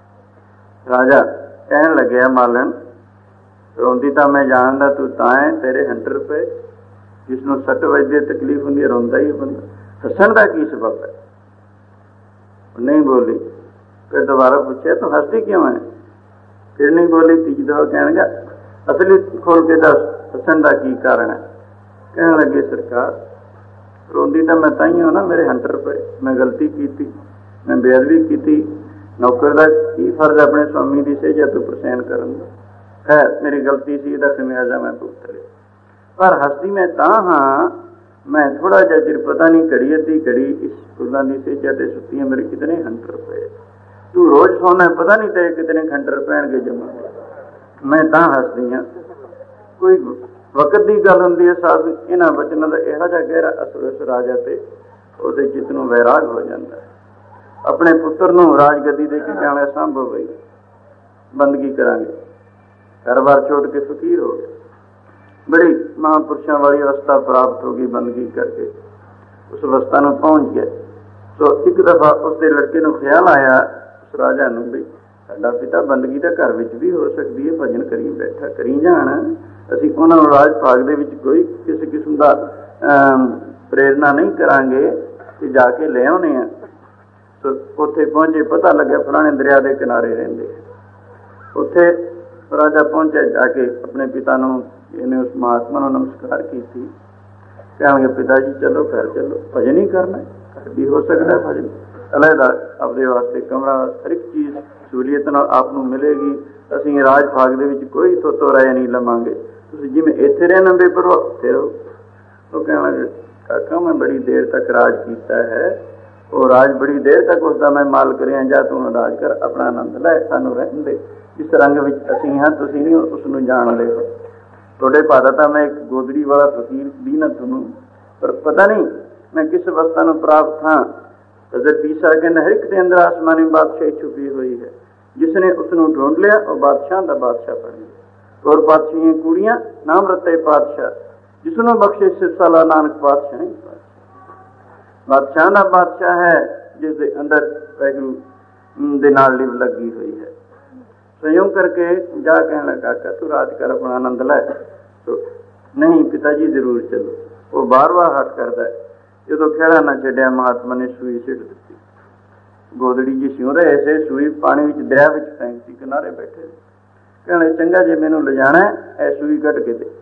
ਰਾਜਾ ਕਹਿਣ ਲੱਗਿਆ, ਮਾਲਣ ਰੋਂਦੀ ਤਾਂ ਮੈਂ ਜਾਣਦਾ ਤੂੰ ਤਾਂ ਹੈ, ਤੇਰੇ ਹੰਟਰ ਪਏ। ਜਿਸਨੂੰ ਸੱਟ ਵੱਜਦੀ ਤਕਲੀਫ ਹੁੰਦੀ ਹੈ ਰੋਂਦਾ ਹੀ ਬੰਦਾ, ਹੱਸਣ ਦਾ ਕੀ ਸਬਬ ਹੈ? ਨਹੀਂ ਬੋਲੀ। ਫਿਰ ਦੁਬਾਰਾ ਪੁੱਛਿਆ ਤੂੰ ਹੱਸਦੀ ਕਿਉਂ ਹੈ? ਫਿਰ ਨਹੀਂ ਬੋਲੀ। ਤੀਜੀ ਦਫਾ ਕਹਿਣ ਲੱਗਾ ਅਸਲੀ ਖੋਲ ਕੇ ਦੱਸ, ਹੱਸਣ ਦਾ ਕੀ ਕਾਰਨ ਹੈ? ਕਹਿਣ ਲੱਗੇ ਸਰਕਾਰ ਰੋਂਦੀ ਤਾਂ ਮੈਂ ਤਾਂ ਹੀ ਹਾਂ ਨਾ, ਮੇਰੇ ਹੰਟਰ ਪਏ, ਮੈਂ ਗਲਤੀ ਕੀਤੀ, ਮੈਂ ਬੇਅਦਬੀ ਕੀਤੀ। ਨੌਕਰ ਦਾ ਕੀ ਫਰਜ਼ ਆਪਣੇ ਸਵਾਮੀ ਦੀ ਸੇਜਾ ਤੋਂ ਪ੍ਰਸੈਨ ਕਰਨ ਦਾ? ਖੈਰ ਮੇਰੀ ਗਲਤੀ ਸੀ, ਇਹਦਾ ਖਮਿਆਜ਼ਾ ਮੈਂ ਭੁਗਤ ਲਿਆ। ਪਰ ਹੱਸਦੀ ਮੈਂ ਤਾਂ ਹਾਂ, ਮੈਂ ਥੋੜਾ ਜਿਹਾ ਚਿਰ ਪਤਾ ਨਹੀਂ ਘੜੀ ਅੱਧੀ ਘੜੀ ਇਸ ਫੁੱਲਾਂ ਦੀ ਸੇਜਾ ਤੇ ਸੁੱਤੀ ਮੇਰੇ ਕਿਤਨੇ ਹੰਟਰ ਪਏ। ਤੂੰ ਰੋਜ਼ ਸੌਣਾ, ਪਤਾ ਨਹੀਂ ਤੇਰੇ ਕਿਤਨੇ ਖੰਡਰ ਪੈਣਗੇ ਜਮਾ। ਮੈਂ ਤਾਂ ਹੱਸਦੀ ਹਾਂ। ਕੋਈ ਵਕਤ ਦੀ ਗੱਲ ਹੁੰਦੀ ਹੈ ਸਾਧ। ਇਹਨਾਂ ਬਚਨਾਂ ਦਾ ਇਹੋ ਜਿਹਾ ਗਹਿਰਾ ਅਸਰ ਉਸ ਰਾਜਾ ਤੇ ਉਹਦੇ ਚਿੱਤ ਨੂੰ ਵੈਰਾਗ ਹੋ ਜਾਂਦਾ ਹੈ। ਆਪਣੇ ਪੁੱਤਰ ਨੂੰ ਰਾਜਗੱਦੀ ਦੇ ਕੇ ਜਾਣਾ ਸੰਭਵ ਹੋਈ, ਬੰਦਗੀ ਕਰਾਂਗੇ। ਘਰ-ਬਾਰ ਛੋੜ ਕੇ ਫਕੀਰ ਹੋ ਗਏ। ਬੜੀ ਮਹਾਂਪੁਰਸ਼ਾਂ ਵਾਲੀ ਅਵਸਥਾ ਪ੍ਰਾਪਤ ਹੋ ਗਈ ਬੰਦਗੀ ਕਰਕੇ। ਉਸ ਅਵਸਥਾ ਨੂੰ ਪਹੁੰਚ ਗਿਆ। ਸੋ ਇੱਕ ਦਫਾ ਉਸਦੇ ਲੜਕੇ ਨੂੰ ਖਿਆਲ ਆਇਆ ਉਸ ਰਾਜਾ ਨੂੰ ਵੀ ਸਾਡਾ ਪਿਤਾ ਬੰਦਗੀ ਤਾਂ ਘਰ ਵਿੱਚ ਵੀ ਹੋ ਸਕਦੀ ਹੈ, ਭਜਨ ਕਰੀ ਬੈਠਾ ਕਰੀ ਜਾਣ। ਅਸੀਂ ਉਹਨਾਂ ਨੂੰ ਰਾਜ ਭਾਗ ਦੇ ਵਿੱਚ ਕੋਈ ਕਿਸੇ ਕਿਸਮ ਦਾ ਪ੍ਰੇਰਨਾ ਨਹੀਂ ਕਰਾਂਗੇ ਕਿ ਜਾ ਕੇ ਲੈ ਆਉਂਦੇ ਹਾਂ। ਸੋ ਉੱਥੇ ਪਹੁੰਚੇ, ਪਤਾ ਲੱਗਿਆ ਫਲਾਣੇ ਦਰਿਆ ਦੇ ਕਿਨਾਰੇ ਰਹਿੰਦੇ। ਉੱਥੇ ਰਾਜਾ ਪਹੁੰਚਿਆ, ਜਾ ਕੇ ਆਪਣੇ ਪਿਤਾ ਨੂੰ ਇਹਨੇ ਉਸ ਮਹਾਤਮਾ ਨੂੰ ਨਮਸਕਾਰ ਕੀਤੀ। ਕਹਿਣਗੇ ਪਿਤਾ ਜੀ ਚਲੋ ਘਰ ਚਲੋ, ਭਜਨ ਹੀ ਕਰਨਾ, ਘਰ ਵੀ ਹੋ ਸਕਦਾ ਭਜਨ। ਅਲੱਗਾ ਆਪਣੇ ਵਾਸਤੇ ਕਮਰਾ, ਹਰ ਇੱਕ ਚੀਜ਼ ਸਹੂਲੀਅਤ ਨਾਲ ਆਪ ਨੂੰ ਮਿਲੇਗੀ। ਅਸੀਂ ਰਾਜ ਭਾਗ ਦੇ ਵਿੱਚ ਕੋਈ ਥੋਤੋ ਰਾਏ ਨਹੀਂ ਲਵਾਂਗੇ, ਤੁਸੀਂ ਜਿਵੇਂ ਇੱਥੇ ਰਹਿਣਾ ਬੇਪਰਵਾਹ ਉੱਥੇ ਰਹੋ। ਉਹ ਕਹਿਣ ਲੱਗੇ ਕਾਕਾ ਮੈਂ ਬੜੀ ਦੇਰ ਤੱਕ ਰਾਜ ਕੀਤਾ ਹੈ, ਉਹ ਰਾਜ ਬੜੀ ਦੇਰ ਤੱਕ ਉਸਦਾ ਮੈਂ ਮਾਲਕ ਰਿਹਾ। ਜਾਂ ਤੂੰ ਰਾਜ ਕਰ, ਆਪਣਾ ਆਨੰਦ ਲੈ, ਸਾਨੂੰ ਰਹਿਣ ਦੇ। ਜਿਸ ਰੰਗ ਵਿੱਚ ਅਸੀਂ ਹਾਂ ਤੁਸੀਂ ਨਹੀਂ ਉਸਨੂੰ ਜਾਣਦੇ ਹੋ। ਤੁਹਾਡੇ ਭਾਦਾ ਤਾਂ ਮੈਂ ਇੱਕ ਗੋਦੜੀ ਵਾਲਾ ਫਕੀਰ ਵੀ ਨਾ ਤੁਹਾਨੂੰ, ਪਰ ਪਤਾ ਨਹੀਂ ਮੈਂ ਕਿਸ ਅਵਸਥਾ ਨੂੰ ਪ੍ਰਾਪਤ ਹਾਂ। ਹਜ਼ਰਤ ਈਸਾ ਕਹਿੰਦੇ ਹਰ ਇੱਕ ਦੇ ਅੰਦਰ ਆਸਮਾਨੀ ਬਾਦਸ਼ਾਹੀ ਛੁਪੀ ਹੋਈ ਹੈ। ਜਿਸਨੇ ਉਸਨੂੰ ਢੂੰਢ ਲਿਆ ਉਹ ਬਾਦਸ਼ਾਹ ਦਾ ਬਾਦਸ਼ਾਹ ਬਣ ਗਿਆ। ਔਰ ਪਾਤਸ਼ਾਹੀਆਂ ਕੁੜੀਆਂ ਨਾਮ ਰਤੇ ਪਾਤਸ਼ਾਹ, ਜਿਸਨੂੰ ਬਖਸ਼ੇ ਸਿਰਸਾਲਾ ਨਾਨਕ ਪਾਤਸ਼ਾਹ ਹੀ ਬਾਦਸ਼ਾਹ ਦਾ ਬਾਦਸ਼ਾਹ ਹੈ, ਜਿਸ ਦੇ ਅੰਦਰ ਵਾਹਿਗੁਰੂ ਦੇ ਨਾਲ ਲਿਵ ਲੱਗੀ ਹੋਈ ਹੈ। ਸੰਯੋਗ ਕਰਕੇ ਜਾ ਕਹਿਣ ਲੱਗਾ ਕਾਕਾ ਤੂੰ ਰਾਜ ਕਰ, ਆਪਣਾ ਆਨੰਦ ਲੈ। ਨਹੀਂ ਪਿਤਾ ਜੀ ਜ਼ਰੂਰ ਚਲੋ। ਉਹ ਬਾਰ-ਬਾਰ ਹੱਟ ਕਰਦਾ। ਜਦੋਂ ਖਹਿੜਾ ਨਾ ਛੱਡਿਆ ਮਹਾਤਮਾ ਨੇ ਸੂਈ ਸਿੱਟ ਦਿੱਤੀ। ਗੋਦੜੀ ਜੀ ਸਿਉਂ ਰਹੇ ਸੇ, ਸੂਈ ਪਾਣੀ ਵਿੱਚ ਦਰਿਆ ਵਿੱਚ ਫੈਂਕਤੀ, ਕਿਨਾਰੇ ਬੈਠੇ। ਕਹਿਣ ਚੰਗਾ ਜੇ ਮੈਨੂੰ ਲਿਜਾਣਾ ਇਹ ਸੂਈ ਕੱਢ ਕੇ ਦੇ।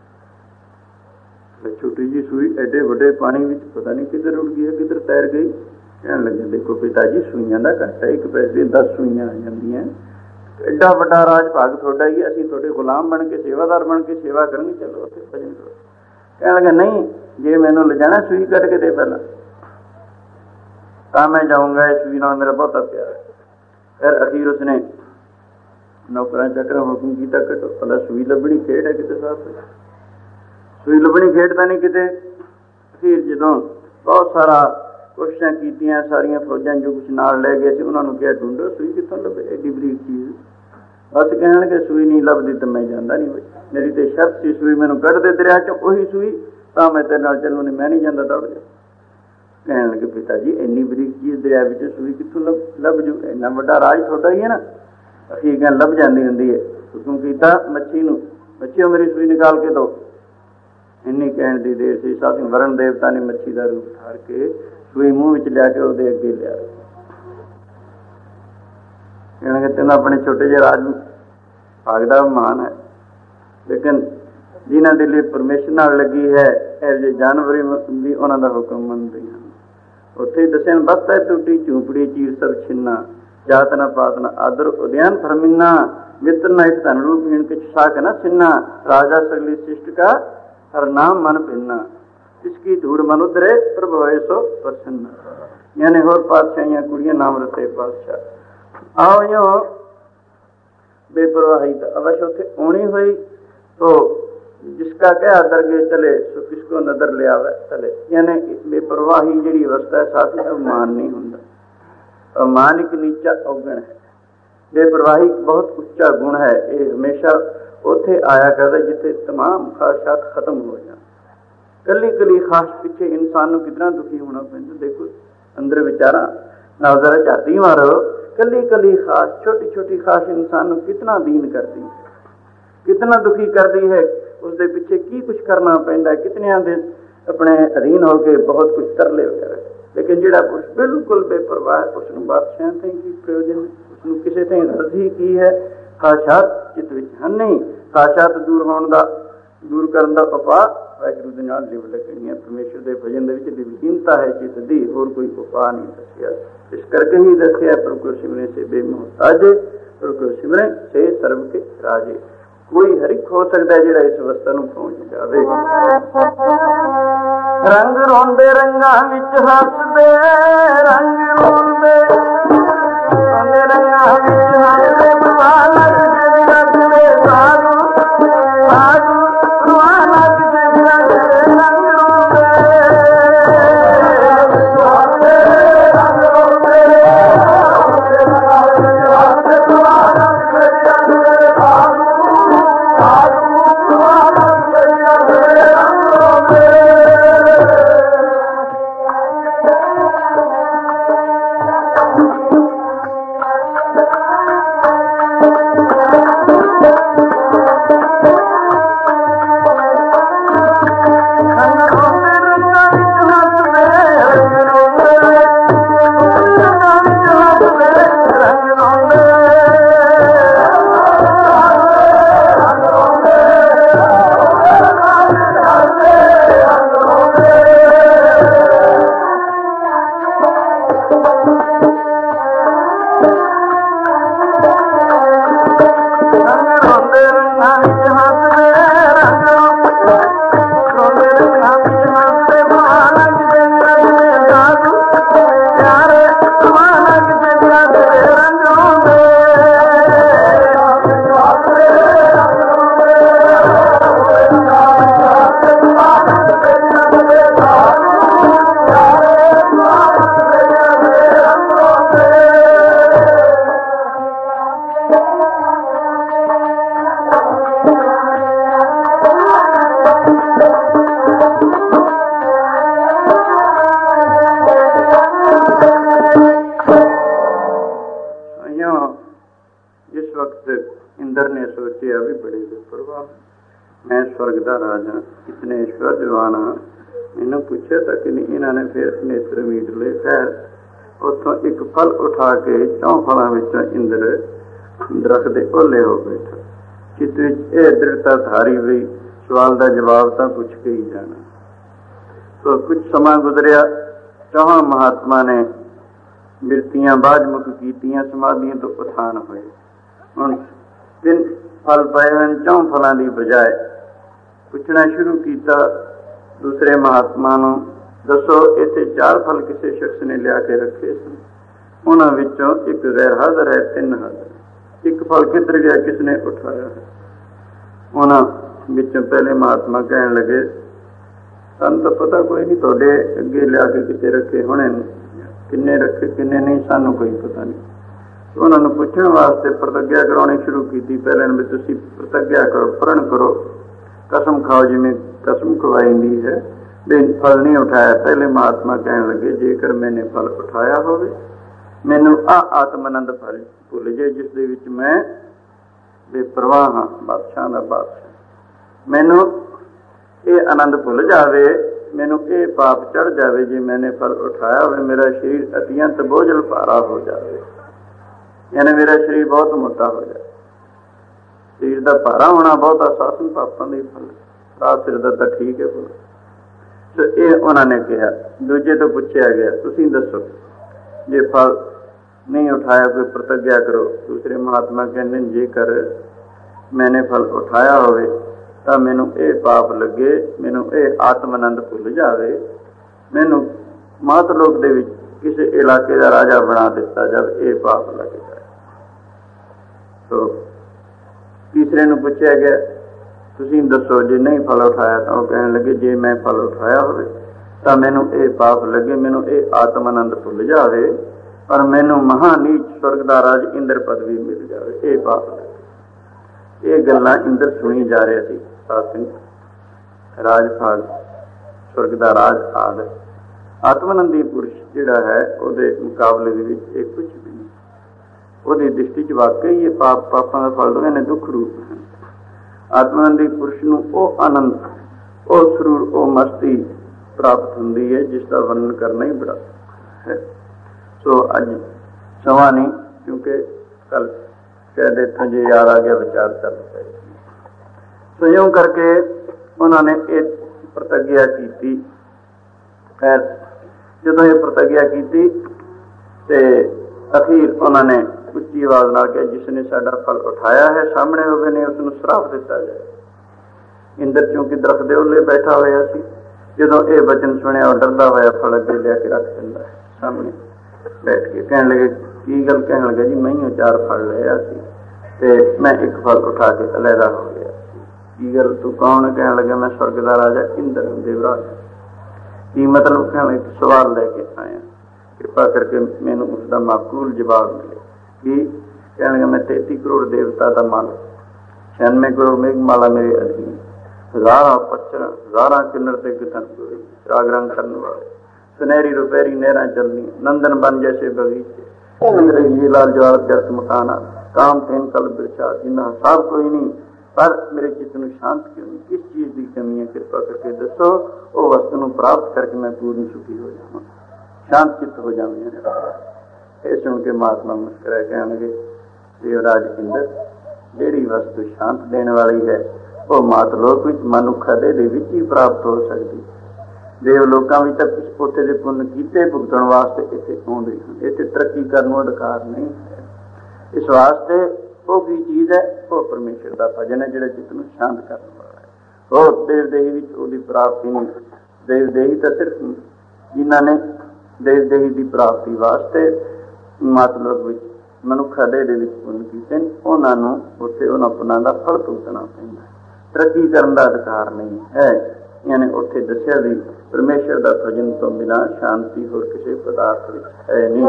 ਛੋਟੀ ਜੀ ਸੂਈ ਐਡੇ ਵੱਡੇ ਪਾਣੀ ਵਿੱਚ ਪਤਾ ਨਹੀਂ ਕਿੱਧਰ ਉੱਡ ਗਈ ਹੈ, ਕਿੱਧਰ ਤੈਰ ਗਈ। ਕਹਿਣ ਲੱਗੇ ਦੇਖੋ ਪਿਤਾ ਜੀ ਸੂਈਆਂ ਦਾ ਘੱਟ ਹੈ, ਇੱਕ ਪੈਸੇ ਦੀਆਂ 10 ਸੂਈਆਂ ਆ ਜਾਂਦੀਆਂ। ਐਡਾ ਵੱਡਾ ਰਾਜ ਭਾਗ ਤੁਹਾਡਾ ਹੀ, ਅਸੀਂ ਤੁਹਾਡੇ ਗੁਲਾਮ ਬਣ ਕੇ ਸੇਵਾਦਾਰ ਬਣ ਕੇ ਸੇਵਾ ਕਰਨੀ, ਚਲੋ ਉੱਥੇ ਭਜਨ ਕਰੋ। ਕਹਿਣ ਲੱਗਾ ਨਹੀਂ ਜੇ ਮੈਨੂੰ ਲਿਜਾਣਾ ਸੂਈ ਕੱਢ ਕੇ ਦੇ ਪਹਿਲਾਂ, ਤਾਂ ਮੈਂ ਜਾਊਂਗਾ। ਇਸ ਸੂਈ ਨਾਲ ਮੇਰਾ ਬਹੁਤਾ ਪਿਆਰ ਹੈ। ਫਿਰ ਅਖੀਰ ਉਸਨੇ ਨੌਕਰਾਂ ਚੱਕਰਾਂ ਹੁਕਮ ਕੀਤਾ ਕੱਢੋ। ਪਹਿਲਾਂ ਸੂਈ ਲੱਭਣੀ ਖੇਡ ਹੈ ਕਿਤੇ ਸਾਥ, ਸੂਈ ਲੱਭਣੀ ਖੇਡ ਤਾਂ ਨਹੀਂ ਕਿਤੇ। ਅਖੀਰ ਜਦੋਂ ਬਹੁਤ ਸਾਰਾ ਕੋਸ਼ਿਸ਼ਾਂ ਕੀਤੀਆਂ, ਸਾਰੀਆਂ ਫੌਜਾਂ ਜੋ ਕੁਛ ਨਾਲ ਲੈ ਗਏ ਸੀ ਉਹਨਾਂ ਨੂੰ ਕਿਹਾ ਢੂੰਡੋ ਸੂਈ ਕਿੱਥੋਂ ਲੱਭੇ, ਐਡੀ ਬਰੀਕ ਚੀਜ਼। ਬਸ ਕਹਿਣ ਲੱਗੇ ਸੂਈ ਨਹੀਂ ਲੱਭਦੀ ਤਾਂ ਮੈਂ ਜਾਂਦਾ ਨਹੀਂ। ਮੇਰੀ ਤੇ ਸ਼ਰਤ ਸੀ ਸੂਈ ਮੈਨੂੰ ਕੱਢ ਦੇ ਦਰਿਆ ਚੋਂ, ਉਹੀ ਸੂਈ ਤਾਂ ਮੈਂ ਤੇਰੇ ਨਾਲ ਚੱਲੂ, ਨਹੀਂ ਮੈਂ ਨਹੀਂ ਜਾਂਦਾ, ਦੌੜ ਜਾ। ਕਹਿਣ ਲੱਗੇ ਪਿਤਾ ਜੀ ਇੰਨੀ ਬਰੀਕ ਚੀਜ਼ ਦਰਿਆ ਵਿੱਚ ਸੂਈ ਕਿੱਥੋਂ ਲੱਭ ਜੂ, ਇੰਨਾ ਵੱਡਾ ਰਾਜ ਤੁਹਾਡਾ ਹੀ ਹੈ ਨਾ। ਅਸੀਂ ਕਹਿਣ ਲੱਭ ਜਾਂਦੀ ਹੁੰਦੀ ਹੈ। ਹੁਕਮ ਕੀਤਾ ਮੱਛੀ ਨੂੰ, ਮੱਛੀਓ ਮੇਰੀ ਸੂਈ ਨਿਕਾਲ ਕੇ ਦਿਓ। ਇੰਨੀ ਕਹਿਣ ਦੀ ਦੇਰ ਸੀ ਸਾਧੂ ਵਰਣ ਦੇਵਤਾ ਨੇ ਮੱਛੀ ਦਾ ਰੂਪ ਧਾਰ ਕੇ ਸੂਈ ਮੂੰਹ ਵਿੱਚ ਲਿਆ ਕੇ ਉਹਦੇ ਅੱਗੇ ਲਿਆ। ਕਹਿਣਗੇ ਤੈਨੂੰ ਆਪਣੇ ਛੋਟੇ ਜਿਹੇ ਰਾਜ ਭਾਗ ਦਾ ਮਾਣ ਹੈ, ਲੇਕਿਨ ਜਿਨ੍ਹਾਂ ਦੇ ਲਈ ਪਰਮੇਸ਼ਰ ਨਾਲ ਲੱਗੀ ਹੈ ਇਹੋ ਜਿਹੇ ਜਾਨਵਰ ਵੀ ਉਹਨਾਂ ਦਾ ਹੁਕਮ ਮੰਨਦੇ ਹਨ। ਉੱਥੇ ਦੱਸਿਆ ਬਸਤਾ ਟੂਟੀ ਝੂਪੜੀ ਚੀਰ ਸਭ ਛਿੰਨਾ, ਜਾਤ ਨਾ ਪਾਤ ਨਾ ਆਦਰ ਉਦਿਆਨ ਫਰਮਿੰਨਾ, ਮਿੱਤਰ ਨਾ ਇੱਕ ਧਨ ਰੂਪਹੀਣ किछ साक न सिन्ना, राजा सगली शिष्ट का हर नाम मन पिन्ना, इसकी धूड़ मन उधरे प्रभु होए सो प्रसन्न। यानी होर पातशाहियां कुड़ियां नाम रते पातशाह। आओ यो बेपरवाही तो अवश्य उत्थे होनी हुई, तो जिसका क्या दरगे चले सो किसको नदर ले आवे चले। यानी बेपरवाही जी अवस्था है साथ अवमान नहीं होंदा। अवमान एक नीचा अवगुण है, बेपरवाही बहुत उच्चा गुण है। ये हमेशा उत्थे आया करता जिथे तमाम ख्वाहिशात खत्म हो जाए। कली कली ख्वाहिश पिछे इंसान को कितना दुखी होना पैंदा। देखो अंदर विचारा ना जरा झाती मारो, कली कली ख्वाहिश छोटी छोटी ख्वाहिश इंसान को कितना दीन करती है, कितना दुखी करती है। उसके पिछे की कुछ करना पैंदा, कितनिया दे अपने अधीन होके बहुत कुछ तरले वगैरह। लेकिन जिहड़ा पुरुष बिल्कुल बेपरवाह, उसनूं बादशाह ते की प्रयोजन, उसनूं किसी ते गरज ही की है। ख्वाहिशात चित विच हन नहीं, ख्वाहिशात दूर होने का दूर करने का उपाय वाहिगुरू दे नाल लिव लगनी है। परमेश्वर के भजन दे विच दिव्यहीनता है चित दी, होर कोई उपाय नहीं दसिया। इस करके ही दसिया प्रभु को सिमरने से बेमोहताजे, प्रभु को सिमरे से सर्व के राजे। कोई हरिक हो सकता है जिहड़ा इस अवस्था नूं पहुंच जावे। रंग रोंदे रंगां विच हसदे, रंग रोंदे रोंदे रंगां विच हसदे, भगवान अग जगदे साधु साधु, भगवान अग जगदे रंग रोंदे रंग रोंदे फल उठा के चौं फलों में इंद्र दरख्त दे ओले हो बैठा। चित विच यह दृढ़ता धारी भी सवाल का जवाब तो पूछ के ही जाना। तो कुछ समा गुजरिया, चौहां महात्मा ने बिरतियां बाजमुख कीतियां, समाधियां तो उत्थान होए। हुण 3 फल पए हैं, चौं फलों की बजाय पूछना शुरू किया दूसरे महात्मा नूं, दसो इत्थे 4 फल किसी शख्स ने लिया के रखे सन, उन्हां विचों एक गैर हाज़र है, 3 हाज़र। एक फल किधर गया, किसने उठाया है? उन्हां विचों पहले महात्मा कहन लगे, सानूं तो पता कोई नहीं, तुहाडे अगे लिया के किते रखे होने, किन्ने रखे किन्ने नहीं, सानूं कोई पता नहीं। तो उन्होंने पुछण वास्ते प्रतिज्ञा कराउणी शुरू की। पहले भी तुसीं प्रतिज्ञा करो, प्रण करो, कसम खाओ जिवें कसम खवाईंदी है भी फल नहीं उठाया। पहले महात्मा कहन लगे, जेकर मैंने फल उठाया होवे, मैनू आत्मानंद फल भुल जाए जिस दे विच मैं बेपरवाह हाँ, बादशाह दा बादशाह। मैनू ये आनंद भुल जावे, मैनू ये पाप चढ़ जावे जे मैंने फल उठाया होवे, मेरा शरीर अत्यंत बोझल भारा हो जाए, यानी मेरा शरीर बहुत मोटा हो जाए। शरीर का भारा होना बहुत शासन पापों के फल, रात सिर दर्द ठीक है बोलो। ਸੋ ਇਹ ਉਹਨਾਂ ਨੇ ਕਿਹਾ। ਦੂਜੇ ਤੋਂ ਪੁੱਛਿਆ ਗਿਆ, ਤੁਸੀਂ ਦੱਸੋ ਜੇ ਫਲ ਨਹੀਂ ਉਠਾਇਆ ਕੋਈ ਪ੍ਰਤਿਗਿਆ ਕਰੋ। ਦੂਸਰੇ ਮਹਾਤਮਾ ਕਹਿੰਦੇ ਜੇਕਰ ਮੈਨੇ ਫਲ ਉਠਾਇਆ ਹੋਵੇ ਤਾਂ ਮੈਨੂੰ ਇਹ ਪਾਪ ਲੱਗੇ, ਮੈਨੂੰ ਇਹ ਆਤਮ ਆਨੰਦ ਭੁੱਲ ਜਾਵੇ, ਮੈਨੂੰ ਮਾਤ ਲੋਕ ਦੇ ਵਿੱਚ ਕਿਸੇ ਇਲਾਕੇ ਦਾ ਰਾਜਾ ਬਣਾ ਦਿੱਤਾ ਜਾਵੇ, ਇਹ ਪਾਪ ਲੱਗ ਜਾਏ। ਸੋ ਤੀਸਰੇ ਨੂੰ ਪੁੱਛਿਆ ਗਿਆ, ਤੁਸੀਂ ਦੱਸੋ ਜੇ ਨਹੀਂ ਫਲ ਉਠਾਇਆ ਤਾਂ ਉਹ ਕਹਿਣ ਲੱਗੇ ਜੇ ਮੈਂ ਫਲ ਉਠਾਇਆ ਹੋਵੇ ਤਾਂ ਮੈਨੂੰ ਇਹ ਪਾਪ ਲੱਗੇ, ਮੈਨੂੰ ਇਹ ਆਤਮ ਆਨੰਦ ਭੁੱਲ ਜਾਵੇ, ਪਰ ਮੈਨੂੰ ਮਹਾਨੀਚ ਸਵਰਗ ਦਾ ਰਾਜ ਇੰਦਰ ਪਦਵੀ ਮਿਲ ਜਾਵੇ, ਇਹ ਪਾਪ ਲੱਗੇ। ਇਹ ਗੱਲਾਂ ਇੰਦਰ ਸੁਣੀ ਜਾ ਰਿਹਾ ਸੀ। ਸਾਧ ਸਿੰਘ ਰਾਜ ਭਾਗ, ਸਵਰਗ ਦਾ ਰਾਜ ਆਦਿ। ਆਤਮਾਨੰਦੀ ਪੁਰਸ਼ ਜਿਹੜਾ ਹੈ ਉਹਦੇ ਮੁਕਾਬਲੇ ਦੇ ਵਿੱਚ ਇਹ ਕੁਝ ਵੀ ਨਹੀਂ। ਉਹਦੀ ਦ੍ਰਿਸ਼ਟੀ 'ਚ ਵਾਕਈ ਇਹ ਪਾਪਾਂ ਦਾ ਫਲ ਦੋਵੇਂ ਨੇ ਦੁੱਖ ਰੂਪ ਹਨ। ਆਤਮਾਨੰਦੀ ਪੁਰਸ਼ ਨੂੰ ਉਹ ਆਨੰਦ, ਉਹ ਸਰੂਰ, ਉਹ ਮਸਤੀ ਪ੍ਰਾਪਤ ਹੁੰਦੀ ਹੈ ਜਿਸ ਦਾ ਵਰਣਨ ਕਰਨਾ ਹੀ ਬੜਾ ਹੈ। ਸੋ ਅੱਜ ਸਮਾਂ ਨਹੀਂ, ਕਿਉਂਕਿ ਕੱਲ ਸ਼ਾਇਦ ਇੱਥੋਂ ਜੇ ਯਾਦ ਆ ਗਿਆ ਵਿਚਾਰ ਚੱਲ ਪਏ। ਸੋ ਇਉਂ ਕਰਕੇ ਉਹਨਾਂ ਨੇ ਇਹ ਪ੍ਰਤਿਗਿਆ ਕੀਤੀ। ਖੈਰ ਜਦੋਂ ਇਹ ਪ੍ਰਤਿਗਿਆ ਕੀਤੀ ਤੇ ਅਖੀਰ ਉਹਨਾਂ ਨੇ ਉੱਚੀ ਆਵਾਜ਼ ਨਾਲ ਕਿਹਾ ਜਿਸ ਨੇ ਸਾਡਾ ਫਲ ਉਠਾਇਆ ਹੈ ਸਾਹਮਣੇ ਹੋਵੇ ਨੇ ਉਸ ਨੂੰ ਸ਼ਰਾਪ ਦਿੱਤਾ ਜਾਏ। ਇੰਦਰ ਕਿਉਂਕਿ ਦਰਖਤ ਦੇ ਉੱਲੇ ਬੈਠਾ ਹੋਇਆ ਸੀ, ਜਦੋਂ ਇਹ ਵਚਨ ਸੁਣਿਆ ਉਹ ਡਰਦਾ ਹੋਇਆ ਫਲ ਅੱਗੇ ਲਿਆ ਕੇ ਰੱਖ ਦਿੰਦਾ ਹੈ ਸਾਹਮਣੇ ਬੈਠ ਕੇ। ਕਹਿਣ ਲੱਗੇ ਕੀ ਗੱਲ? ਕਹਿਣ ਲੱਗਾ ਜੀ ਮੈਂ 4 ਫਲ ਲਿਆ ਸੀ ਤੇ ਮੈਂ ਇੱਕ ਫਲ ਉਠਾ ਕੇ ਅਲੱਗਾ ਹੋ ਗਿਆ। ਕੀ ਗੱਲ ਤੂੰ ਕੌਣ? ਕਹਿਣ ਲੱਗਾ ਮੈਂ ਸਵਰਗ ਦਾ ਰਾਜਾ ਇੰਦਰ ਦੇਵਰਾਜ। ਕੀ ਮਤਲਬ? ਕਹਿਣ ਲੱਗੇ ਸਵਾਲ ਲੈ ਕੇ ਆਇਆ, ਕਿਰਪਾ ਕਰਕੇ ਮੈਨੂੰ ਉਸਦਾ ਮਾਕੂਲ ਜਵਾਬ ਮਿਲੇ। ਕੀ? ਕਹਿਣ ਲੱਗਾ ਮੈਂ 33 ਕਰੋੜ ਦੇਵਤਾ ਦਾ ਮਾਲਕ, 96 ਕਰੋੜ ਮੇਘਮਾਲਾ ਮੇਰੇ ਅਧੀਨ, ਹਜ਼ਾਰਾਂ ਪੱਛਰਾਂ, ਹਜ਼ਾਰਾਂ ਕਿੰਨਰ ਤੇ ਕਿਤਨ ਰਾਗ ਰੰਗ ਕਰਨ ਵਾਲੇ, ਸੁਨਹਿਰੀ ਰੁਪਹਿਰੀ ਨਹਿਰਾਂ ਚੱਲਣੀ, ਨੰਦਨ ਬਨ ਜੈਸੇ ਬਗੀਚੇ, ਅੰਗਰੇਜ਼ੀ ਲਾਲ ਜਵਾਲ ਜਰਤ ਮਕਾਨਾ, ਕਾਮ ਤੇਨ ਕਲ ਬਿਰਛਾ, ਜਿੰਨਾ ਸਭ ਕੋਈ ਨਹੀਂ, ਪਰ ਮੇਰੇ ਚਿੱਤ ਨੂੰ ਸ਼ਾਂਤ ਕਿਉਂ ਨਹੀਂ? ਕਿਸ ਚੀਜ਼ ਦੀ ਕਮੀ ਹੈ? ਕਿਰਪਾ ਕਰਕੇ ਦੱਸੋ, ਉਹ ਵਸਤੂ ਨੂੰ ਪ੍ਰਾਪਤ ਕਰਕੇ ਮੈਂ ਪੂਰਨ ਸੁਖੀ ਹੋ ਜਾਵਾਂ, ਸ਼ਾਂਤ ਚਿੱਤ ਹੋ ਜਾਵਾਂ। ਇਹ ਸੁਣ ਕੇ ਮਹਾਤਮਾ ਮੁਸਕਰਾਏ, ਕਹਿਣਗੇ ਦੇਵਰਾਜ ਇੰਦਰ, ਜਿਹੜੀ ਵਸਤੂ ਸ਼ਾਂਤ ਦੇਣ ਵਾਲੀ ਹੈ ਉਹ ਮਾਤ ਲੋਕ ਵਿੱਚ ਮਨੁੱਖਾ ਦੇ ਵਿੱਚ ਹੀ ਪ੍ਰਾਪਤ ਹੋ ਸਕਦੀ। ਦੇਵ ਲੋਕਾਂ ਵਿੱਚ ਤਾਂ ਉੱਥੇ ਦੇ ਪੁੰਨ ਕੀਤੇ ਭੁਗਤਣ ਵਾਸਤੇ ਇੱਥੇ ਆਉਂਦੇ ਹਨ, ਇੱਥੇ ਤਰੱਕੀ ਕਰਨ ਨੂੰ ਅਧਿਕਾਰ ਨਹੀਂ ਹੈ। ਇਸ ਵਾਸਤੇ ਉਹ ਕੀ ਚੀਜ਼ ਹੈ? ਉਹ ਪਰਮੇਸ਼ਰ ਦਾ ਭਜਨ ਹੈ ਜਿਹੜਾ ਚਿੱਤ ਨੂੰ ਸ਼ਾਂਤ ਕਰਨ ਵਾਲਾ ਹੈ। ਉਹ ਦੇਵ ਦੇਹੀ ਵਿੱਚ ਉਹਦੀ ਪ੍ਰਾਪਤੀ ਨਹੀਂ। ਦੇਵ ਦੇਹੀ ਤਾਂ ਸਿਰਫ ਜਿਨ੍ਹਾਂ ਨੇ ਦੇਵ ਦੇਹੀ ਦੀ ਪ੍ਰਾਪਤੀ ਵਾਸਤੇ ਮਤਲਬ ਵਿੱਚ ਮਨੁੱਖਾ ਦੇਹ ਦੇ ਵਿੱਚ ਪੁੰਨ ਕੀਤੇ ਉਹਨਾਂ ਨੂੰ ਉੱਥੇ ਉਹਨਾਂ ਪੁੰਨਾਂ ਦਾ ਫਲ ਭੁਗਤਣਾ ਪੈਂਦਾ। ਤਰੱਕੀ ਕਰਨ ਦਾ ਅਧਿਕਾਰ ਨਹੀਂ ਹੈ। ਯਾਨੀ ਉੱਥੇ ਦੱਸਿਆ ਵੀ ਪਰਮੇਸ਼ਰ ਦਾ ਭਜਨ ਤੋਂ ਬਿਨਾਂ ਸ਼ਾਂਤੀ ਹੋਰ ਕਿਸੇ ਪਦਾਰਥ ਵਿੱਚ ਹੈ ਨਹੀਂ।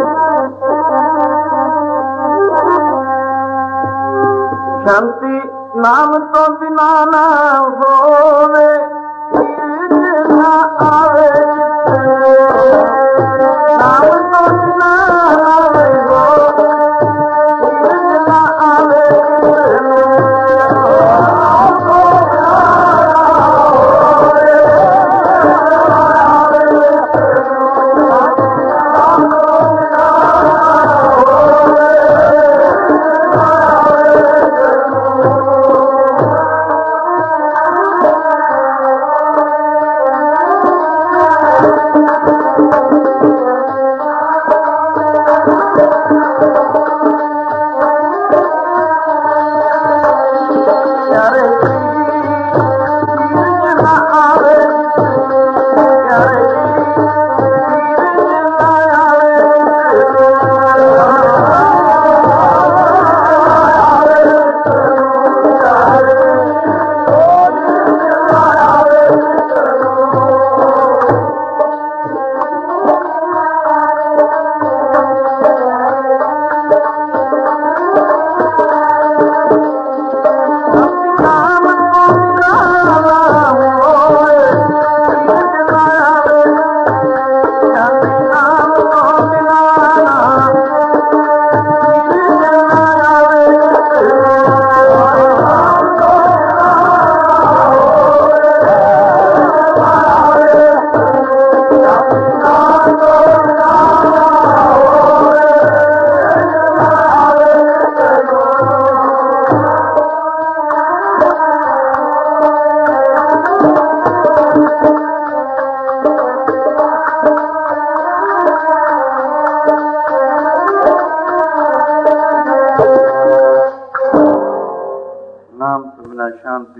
ਸ਼ਾਂਤੀ ਨਾਮ ਤੋਂ ਬਿਨਾਂ ਨਾ ਹੋਵੇ, ਨਾ ਆਵੇ ਨਾਮ ਤੋਂ ਬਿਨਾਂ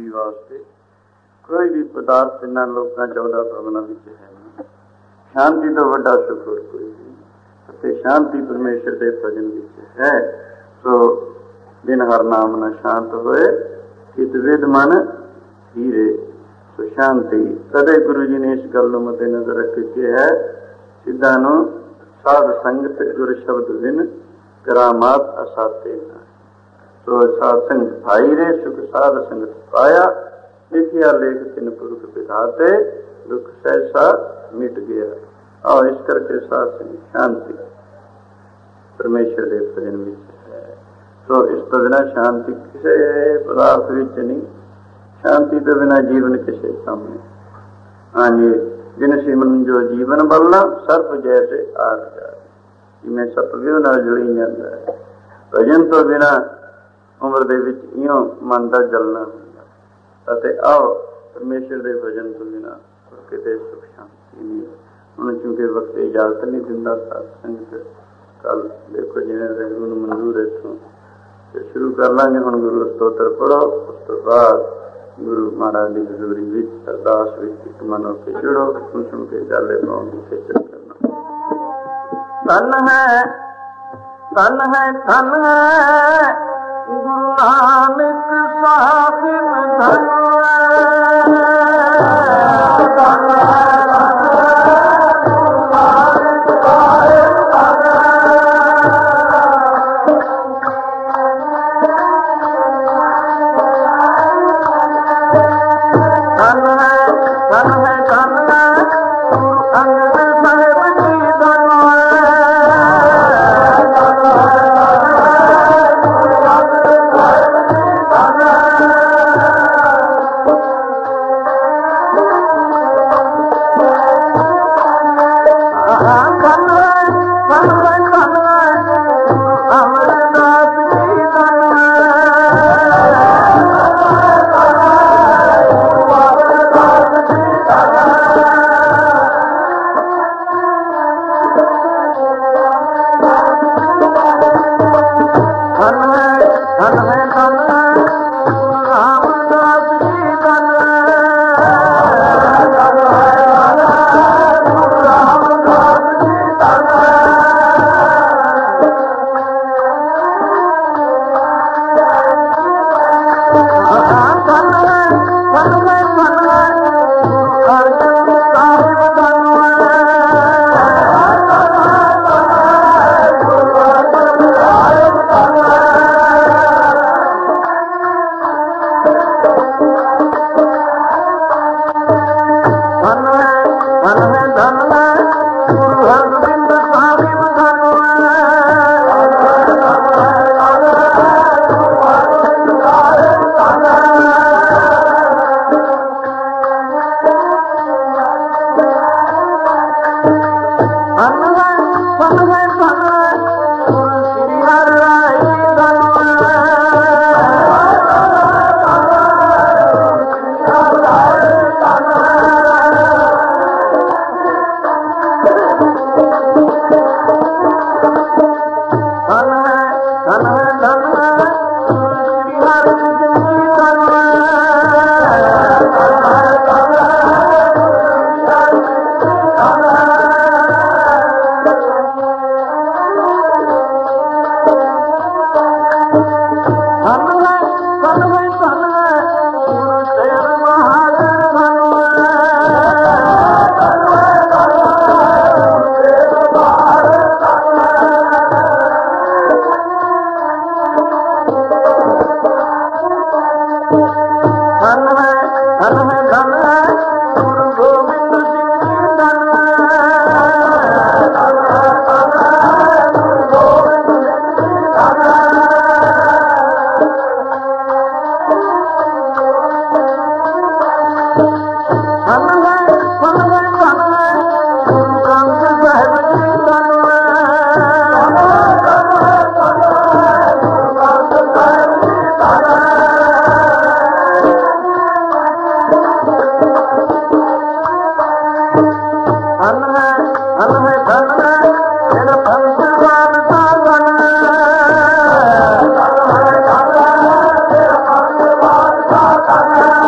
ਪੂਰੀ ਵਾਸਤੇ ਕੋਈ ਵੀ ਪਦਾਰਥ ਇਹਨਾਂ ਲੋਕਾਂ 14 ਭਵਨਾਂ ਵਿੱਚ ਹੈ ਨਹੀਂ। ਸ਼ਾਂਤੀ ਤੋਂ ਵੱਡਾ ਸੁੱਖ ਹੋਰ ਕੋਈ ਨਹੀਂ, ਅਤੇ ਸ਼ਾਂਤੀ ਪਰਮੇਸ਼ਰ ਦੇ ਭਜਨ ਵਿੱਚ ਹੈ। ਸੋ ਬਿਨ ਹਰ ਨਾਮ ਨਾ ਸ਼ਾਂਤ ਹੋਏ, ਚਿਤ ਵਿਦ ਮਨ ਹੀਰੇ। ਸੋ ਸ਼ਾਂਤੀ ਕਦੇ ਗੁਰੂ ਜੀ ਨੇ ਇਸ ਗੱਲ ਨੂੰ ਮੱਦੇ ਨਜ਼ਰ ਰੱਖ ਕੇ ਕਿਹਾ ਹੈ, ਸਿੱਧਾਂ ਨੂੰ ਸਾਧ ਸੰਗਤ ਗੁਰ ਸ਼ਬਦ ਬਿਨ ਕਰਾਮਾਤ ਅਸਾਤੇ ਨਾ। ਸੋ ਸਾਧ ਸੰਗਤ ਭਾਈ ਰੇ ਸੁਖ ਸਾਧ ਸੰਗਤ ਪਾਇਆ, ਲਿਖਿਆ ਲੇਖ ਤਿਨ ਪੁਰਖ ਵਿਧਾਤੇ, ਦੁੱਖ ਸਹਿਸਾ ਮਿਟ ਗਿਆ। ਆਹ ਇਸ ਕਰਕੇ ਸਾਧ ਸੰਗਤ ਸ਼ਾਂਤੀ ਪਰਮੇਸ਼ਰ ਦੇ ਭਜਨ ਵਿੱਚ ਹੈ। ਸੋ ਇਸ ਤੋਂ ਬਿਨਾਂ ਸ਼ਾਂਤੀ ਕਿਸੇ ਪਦਾਰਥ ਵਿੱਚ ਨਹੀਂ, ਸ਼ਾਂਤੀ ਤੋਂ ਬਿਨਾਂ ਜੀਵਨ ਕਿਸੇ ਕੰਮ ਨਹੀਂ। ਹਾਂਜੀ, ਜਿਨ ਸਿਮਰਨ ਜੋ ਜੀਵਨ ਬਲਣਾ ਸਰਪ ਜੈਸੇ ਆਰ ਜਾਏ, ਜਿਵੇਂ ਸੱਪ ਵਿਉ ਨਾਲ ਜੁੜੀ ਜਾਂਦਾ ਹੈ। ਭਜਨ ਤੋਂ ਬਿਨਾਂ ਉਮਰ ਦੇ ਵਿੱਚ ਇਉਂ ਮਨ ਦਾ ਜਲਣਾ ਹੁੰਦਾ। ਅਤੇ ਆਓ ਪਰਮੇਸ਼ਰ ਦੇ ਭਜਨ ਤੋਂ ਬਿਨਾਂ ਕਿਤੇ ਸੁਖ ਸ਼ਾਂਤੀ ਨਹੀਂ। ਹੁਣ ਕਿਉਂਕਿ ਵਕਤ ਇਜਾਜ਼ਤ ਨਹੀਂ ਦਿੰਦਾ ਸਾਧ ਸੰਗਤ, ਕੱਲ ਦੇਖੋ ਜਿਵੇਂ ਗੁਰੂ ਨੂੰ ਮਨਜ਼ੂਰ ਇੱਥੋਂ ਤੇ ਸ਼ੁਰੂ ਕਰ ਲਾਂਗੇ। ਹੁਣ ਗੁਰੂ ਸਤੋਤਰ ਪੜ੍ਹੋ, ਉਸ ਤੋਂ ਬਾਅਦ ਗੁਰੂ ਮਹਾਰਾਜ ਦੀ ਹਜ਼ੂਰੀ ਵਿੱਚ ਅਰਦਾਸ ਵਿੱਚ ਇੱਕ ਮਨ ਹੋ ਕੇ ਜੁੜੋ, ਸੁਣ ਕੇ ਜਾਲੇ ਪਾਉਣ ਦੀ ਖੇਚਲ ਕਰਨਾ। ਧਨ ਹੈ ਧਨ ਹੈ ਧਨ ਹੈ ਗੁਰੂ ਨਾਨਕ ਸਾਹਿਬ ਧਨ Thank you.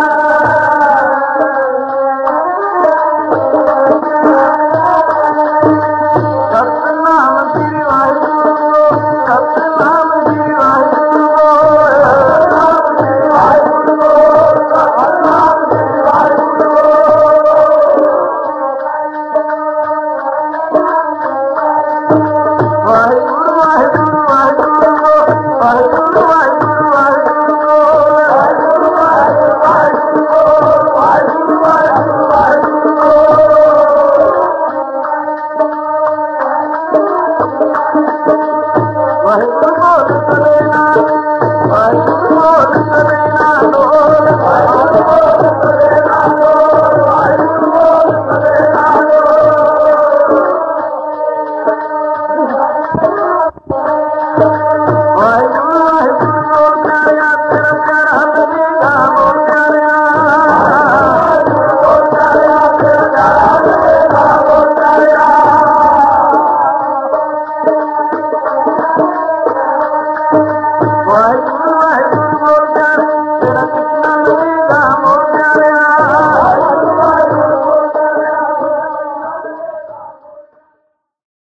ਵਾਹਿਗੁਰੂ ਵਾਹਿਗੁਰੂ